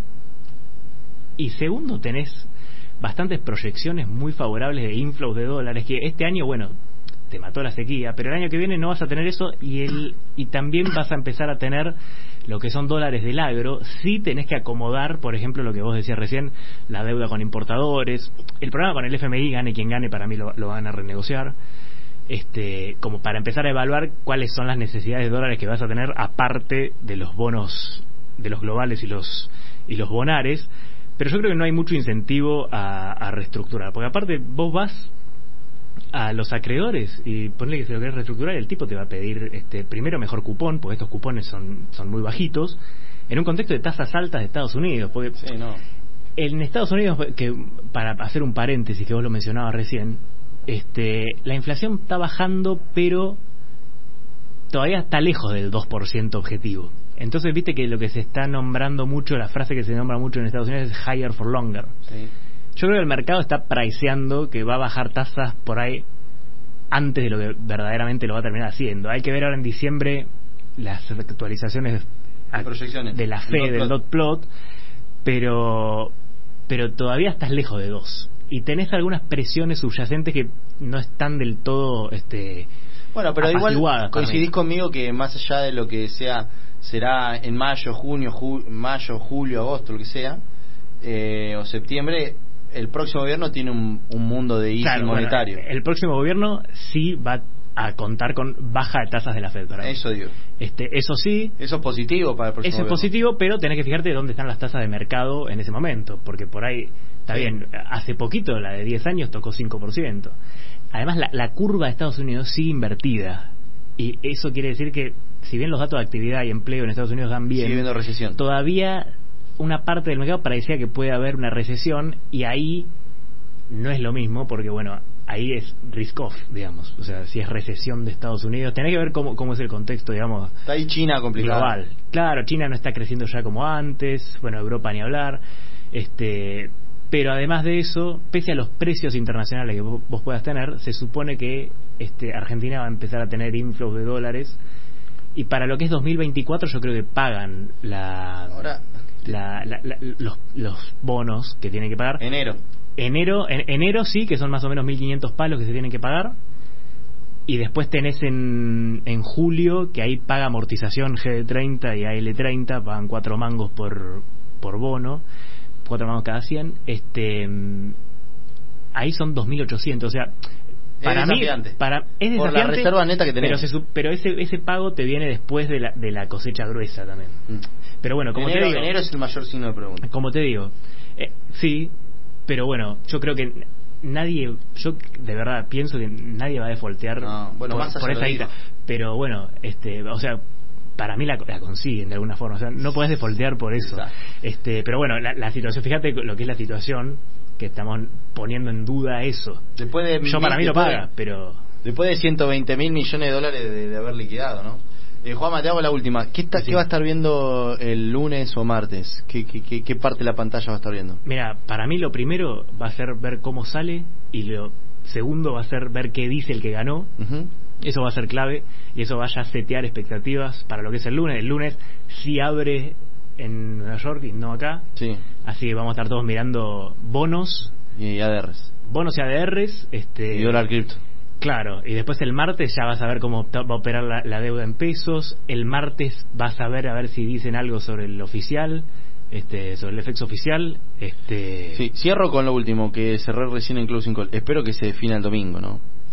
y segundo tenés bastantes proyecciones muy favorables de inflows de dólares, que este año, bueno, te mató la sequía, pero el año que viene no vas a tener eso, y el y también vas a empezar a tener lo que son dólares del agro. Sí tenés que acomodar, por ejemplo, lo que vos decías recién, la deuda con importadores. El problema con el F M I, gane quien gane, para mí lo, lo van a renegociar. Este, como para empezar a evaluar cuáles son las necesidades de dólares que vas a tener, aparte de los bonos, de los globales y los y los bonares. Pero yo creo que no hay mucho incentivo a, a reestructurar, porque aparte vos vas a los acreedores y ponle que se lo querés reestructurar, y el tipo te va a pedir este primero mejor cupón, porque estos cupones son son muy bajitos en un contexto de tasas altas de Estados Unidos, porque
sí, no.
En Estados Unidos, que para hacer un paréntesis que vos lo mencionabas recién, este la inflación está bajando, pero todavía está lejos del dos por ciento objetivo. Entonces viste que lo que se está nombrando mucho, la frase que se nombra mucho en Estados Unidos es higher for longer.
Sí.
Yo creo que el mercado está priceando que va a bajar tasas por ahí antes de lo que verdaderamente lo va a terminar haciendo. Hay que ver ahora en diciembre las actualizaciones
proyecciones
de la Fed, del dot plot, pero pero todavía estás lejos de dos. Y tenés algunas presiones subyacentes que no están del todo este
bueno, pero igual coincidís conmigo que más allá de lo que sea, será en mayo, junio, ju- mayo, julio, agosto, lo que sea, eh, o septiembre, el próximo gobierno tiene un, un mundo de easing claro, monetario.
Bueno, el próximo gobierno sí va a contar con baja de tasas de la Fed. Para
eso digo.
Este, eso sí.
Eso es positivo para el próximo
Eso
gobierno.
es positivo, pero tenés que fijarte dónde están las tasas de mercado en ese momento, porque por ahí, está sí. bien, hace poquito, la de diez años, tocó cinco por ciento. Además, la, la curva de Estados Unidos sigue invertida, y eso quiere decir que, si bien los datos de actividad y empleo en Estados Unidos dan bien,
sigue habiendo recesión.
Todavía una parte del mercado parecía que puede haber una recesión, y ahí no es lo mismo, porque bueno, ahí es risk off, digamos. O sea, si es recesión de Estados Unidos, tenés que ver cómo, cómo es el contexto, digamos.
Está ahí China complicado.
Global. Claro, China no está creciendo ya como antes, bueno, Europa ni hablar. Este, pero además de eso, pese a los precios internacionales que vos, vos puedas tener, se supone que este Argentina va a empezar a tener inflows de dólares, y para lo que es dos mil veinticuatro yo creo que pagan la,
Ahora,
la, la, la los, los bonos que tienen que pagar.
Enero.
Enero, en, enero sí, que son más o menos mil quinientos palos que se tienen que pagar. Y después tenés en, en julio, que ahí paga amortización G D treinta y A L treinta, pagan cuatro mangos por, por bono, cuatro mangos cada cien. Este, ahí son dos mil ochocientos, o sea, para
es
mí, para, es
por la reserva neta que tenemos.
Pero, se, pero ese ese pago te viene después de la, de la cosecha gruesa también. Mm. Pero bueno, como
enero,
te digo,
enero es el mayor signo de pregunta.
Como te digo, eh, sí. Pero bueno, yo creo que nadie, yo de verdad pienso que nadie va a defaultear
no, bueno,
por,
más
por esa guita. Pero bueno, este, o sea, para mí la, la consiguen de alguna forma. O sea, no podés defaultear por eso. Exacto. Este, pero bueno, la, la situación, fíjate lo que es la situación, que estamos poniendo en duda eso.
Después de
yo para mí lo paga, de, pero
después de ciento veinte mil millones de dólares de, de haber liquidado, ¿no? Eh, Juanma, te hago la última. ¿Qué, está, sí. ¿Qué va a estar viendo el lunes o martes? ¿Qué, qué, qué, ¿Qué parte de la pantalla va a estar viendo?
Mira, para mí lo primero va a ser ver cómo sale, y lo segundo va a ser ver qué dice el que ganó. Uh-huh. Eso va a ser clave, y eso vaya a setear expectativas para lo que es el lunes. El lunes sí abre en Nueva York y no acá.
Sí.
Así que vamos a estar todos mirando bonos
y A D Rs.
Bonos y A D Rs. Este,
y dólar cripto.
Claro, y después el martes ya vas a ver cómo va a operar la, la deuda en pesos. El martes vas a ver a ver si dicen algo sobre el oficial, este, sobre el F X oficial. Este...
Sí, cierro con lo último, que cerré recién en Closing Call. Espero que se defina el domingo, ¿no?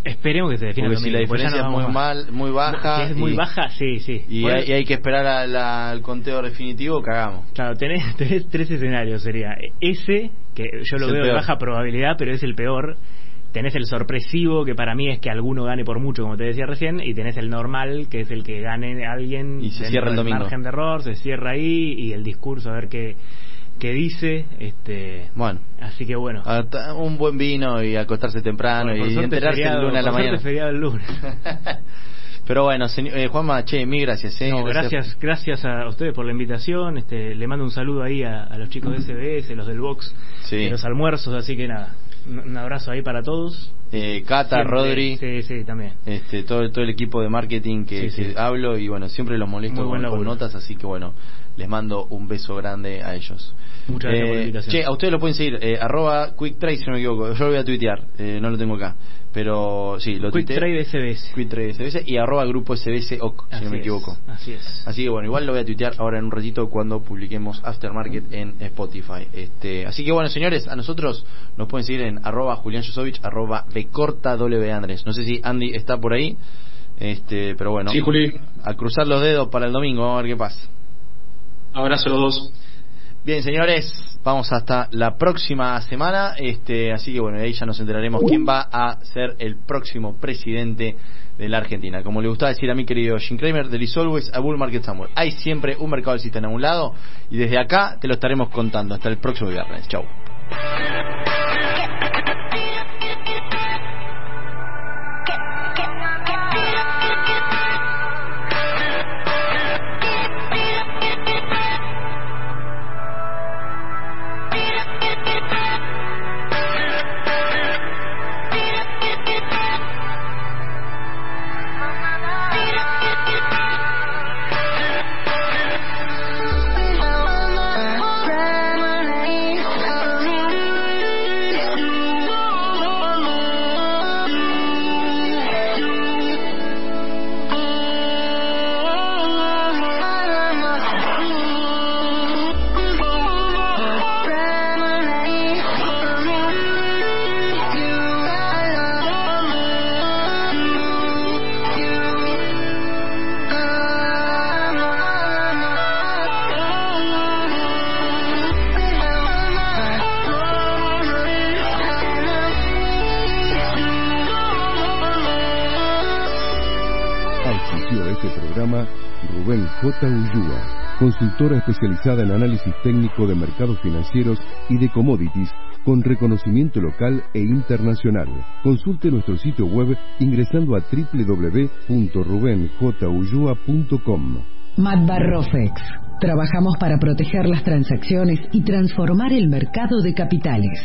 Esperemos que se defina
porque
el
si la
domingo, pues ya
diferencia
no
es muy
vamos
mal, muy baja,
si es muy
y,
baja, sí, sí.
y,
Bueno,
hay, y hay que esperar a la- al conteo definitivo, cagamos.
claro, tenés, tenés tres escenarios, sería ese, que yo lo
Es el
veo de
peor.
baja probabilidad, pero es el peor. Tenés el sorpresivo, que para mí es que alguno gane por mucho, como te decía recién, y tenés el normal, que es el que gane alguien
Y se
dentro
cierra el
del
domingo.
margen de error, se cierra ahí, y el discurso, a ver qué, qué dice. este
Bueno,
Así que bueno.
hasta un buen vino y acostarse temprano
Bueno, por
y
suerte
enterarse
feriado,
el lunes a la
por suerte
mañana.
feriado el lunes.
Pero bueno, señor, eh, Juanma, che, mil gracias. Eh,
No, gracias, gracias a ustedes por la invitación. Este, le mando un saludo ahí a, a los chicos de S B S, los del box,
Sí.
de los almuerzos, así que nada, un, un abrazo ahí para todos.
Eh, Cata,
Siempre-
Rodri,
sí, sí, también.
este, todo, todo el equipo de marketing que,
Sí, sí.
que hablo y bueno, siempre los molesto
Muy
con,
buen
con
laburo.
notas, así que bueno, les mando un beso grande a ellos.
Muchas gracias por la
Eh,
invitación.
Che, a ustedes lo pueden seguir, eh, arroba Quick Trade, si no me equivoco. Yo lo voy a tuitear, eh, no lo tengo acá. Pero sí, lo
Quick
tuiteé.
Trade S B S.
Quick Trade S B S y arroba Grupo S B S O C, si
Así
no me
es,
equivoco.
Así es.
Así que bueno, igual lo voy a tuitear ahora en un ratito cuando publiquemos Aftermarket en Spotify. Este, así que bueno, señores, a nosotros nos pueden seguir en arroba Julián Yosovich, arroba Becorta W Andrés. No sé si Andy está por ahí, este, pero bueno.
Sí, Juli.
A cruzar los dedos para el domingo, vamos a ver qué pasa.
Abrazo a los dos.
Bien, señores, vamos hasta la próxima semana, este, así que bueno, ahí ya nos enteraremos quién va a ser el próximo presidente de la Argentina. Como le gustaba decir a mi querido Jim Cramer, there is always a bull market somewhere. Hay siempre un mercado alcista en un lado y desde acá te lo estaremos contando. Hasta el próximo viernes. Chau.
Auspició este programa Rubén J. Ullúa, consultora especializada en análisis técnico de mercados financieros y de commodities con reconocimiento local e internacional. Consulte nuestro sitio web ingresando a doble u doble u doble u punto rubén j ullúa punto com.
Matbarrofex. Trabajamos para proteger las transacciones y transformar el mercado de capitales.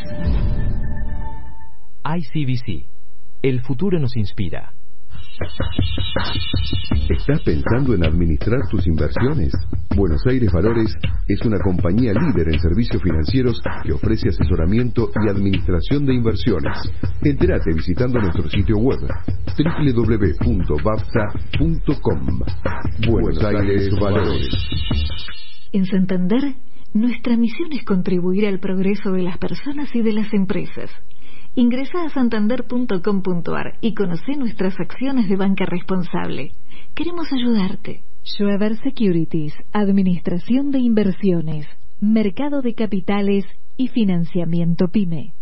I C B C. El futuro nos inspira.
¿Estás pensando en administrar tus inversiones? Buenos Aires Valores es una compañía líder en servicios financieros que ofrece asesoramiento y administración de inversiones. Entérate visitando nuestro sitio web doble u doble u doble u punto bafsa punto com. Buenos Aires Valores.
En Santander, nuestra misión es contribuir al progreso de las personas y de las empresas. Ingresa a santander punto com punto ar y conoce nuestras acciones de banca responsable. Queremos ayudarte. Schweber Securities, Administración de Inversiones, Mercado de Capitales y Financiamiento PYME.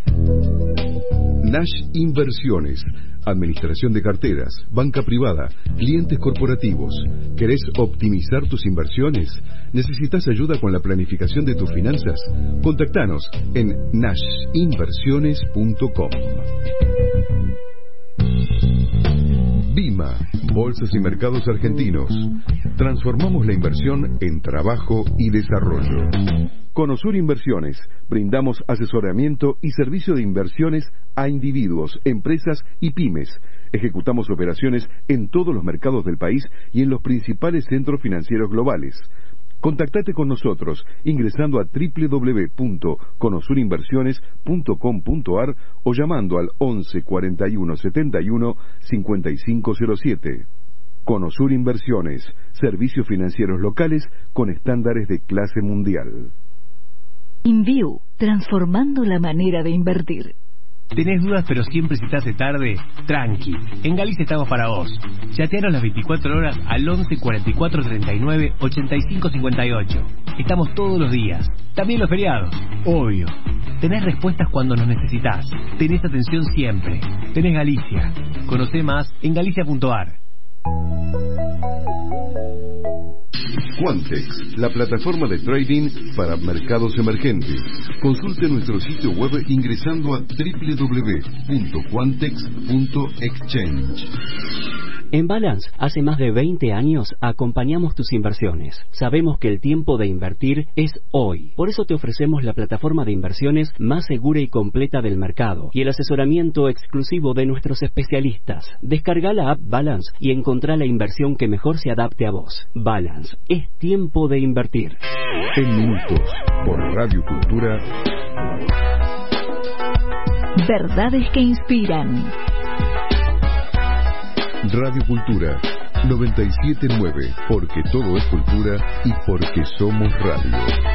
Nash Inversiones, administración de carteras, banca privada, clientes corporativos. ¿Querés optimizar tus inversiones? ¿Necesitas ayuda con la planificación de tus finanzas? Contactanos en nash inversiones punto com. Bima, Bolsas y Mercados Argentinos. Transformamos la inversión en trabajo y desarrollo. Conosur Inversiones. Brindamos asesoramiento y servicio de inversiones a individuos, empresas y pymes. Ejecutamos operaciones en todos los mercados del país y en los principales centros financieros globales. Contactate con nosotros ingresando a doble u doble u doble u punto conosur inversiones punto com punto ar o llamando al once cuarenta y uno setenta y uno cincuenta y cinco cero siete. Conosur Inversiones, servicios financieros locales con estándares de clase mundial.
InView, transformando la manera de invertir.
¿Tenés dudas pero siempre si te hace tarde? Tranqui, en Galicia estamos para vos. Chateanos las veinticuatro horas al once cuarenta y cuatro treinta y nueve ochenta y cinco cincuenta y ocho. Estamos todos los días, también los feriados, obvio. Tenés respuestas cuando nos necesitas. Tenés atención siempre. Tenés Galicia. Conocé más en galicia punto ar.
Quantex, la plataforma de trading para mercados emergentes. Consulte nuestro sitio web ingresando a doble u doble u doble u punto quantex punto exchange.
En Balance, hace más de veinte años acompañamos tus inversiones. Sabemos que el tiempo de invertir es hoy. Por eso te ofrecemos la plataforma de inversiones más segura y completa del mercado y el asesoramiento exclusivo de nuestros especialistas. Descarga la app Balance y encontrá la inversión que mejor se adapte a vos. Balance, es tiempo de invertir.
En minutos, por Radio Cultura.
Verdades que inspiran.
Radio Cultura noventa y siete punto nueve, porque todo es cultura y porque somos radio.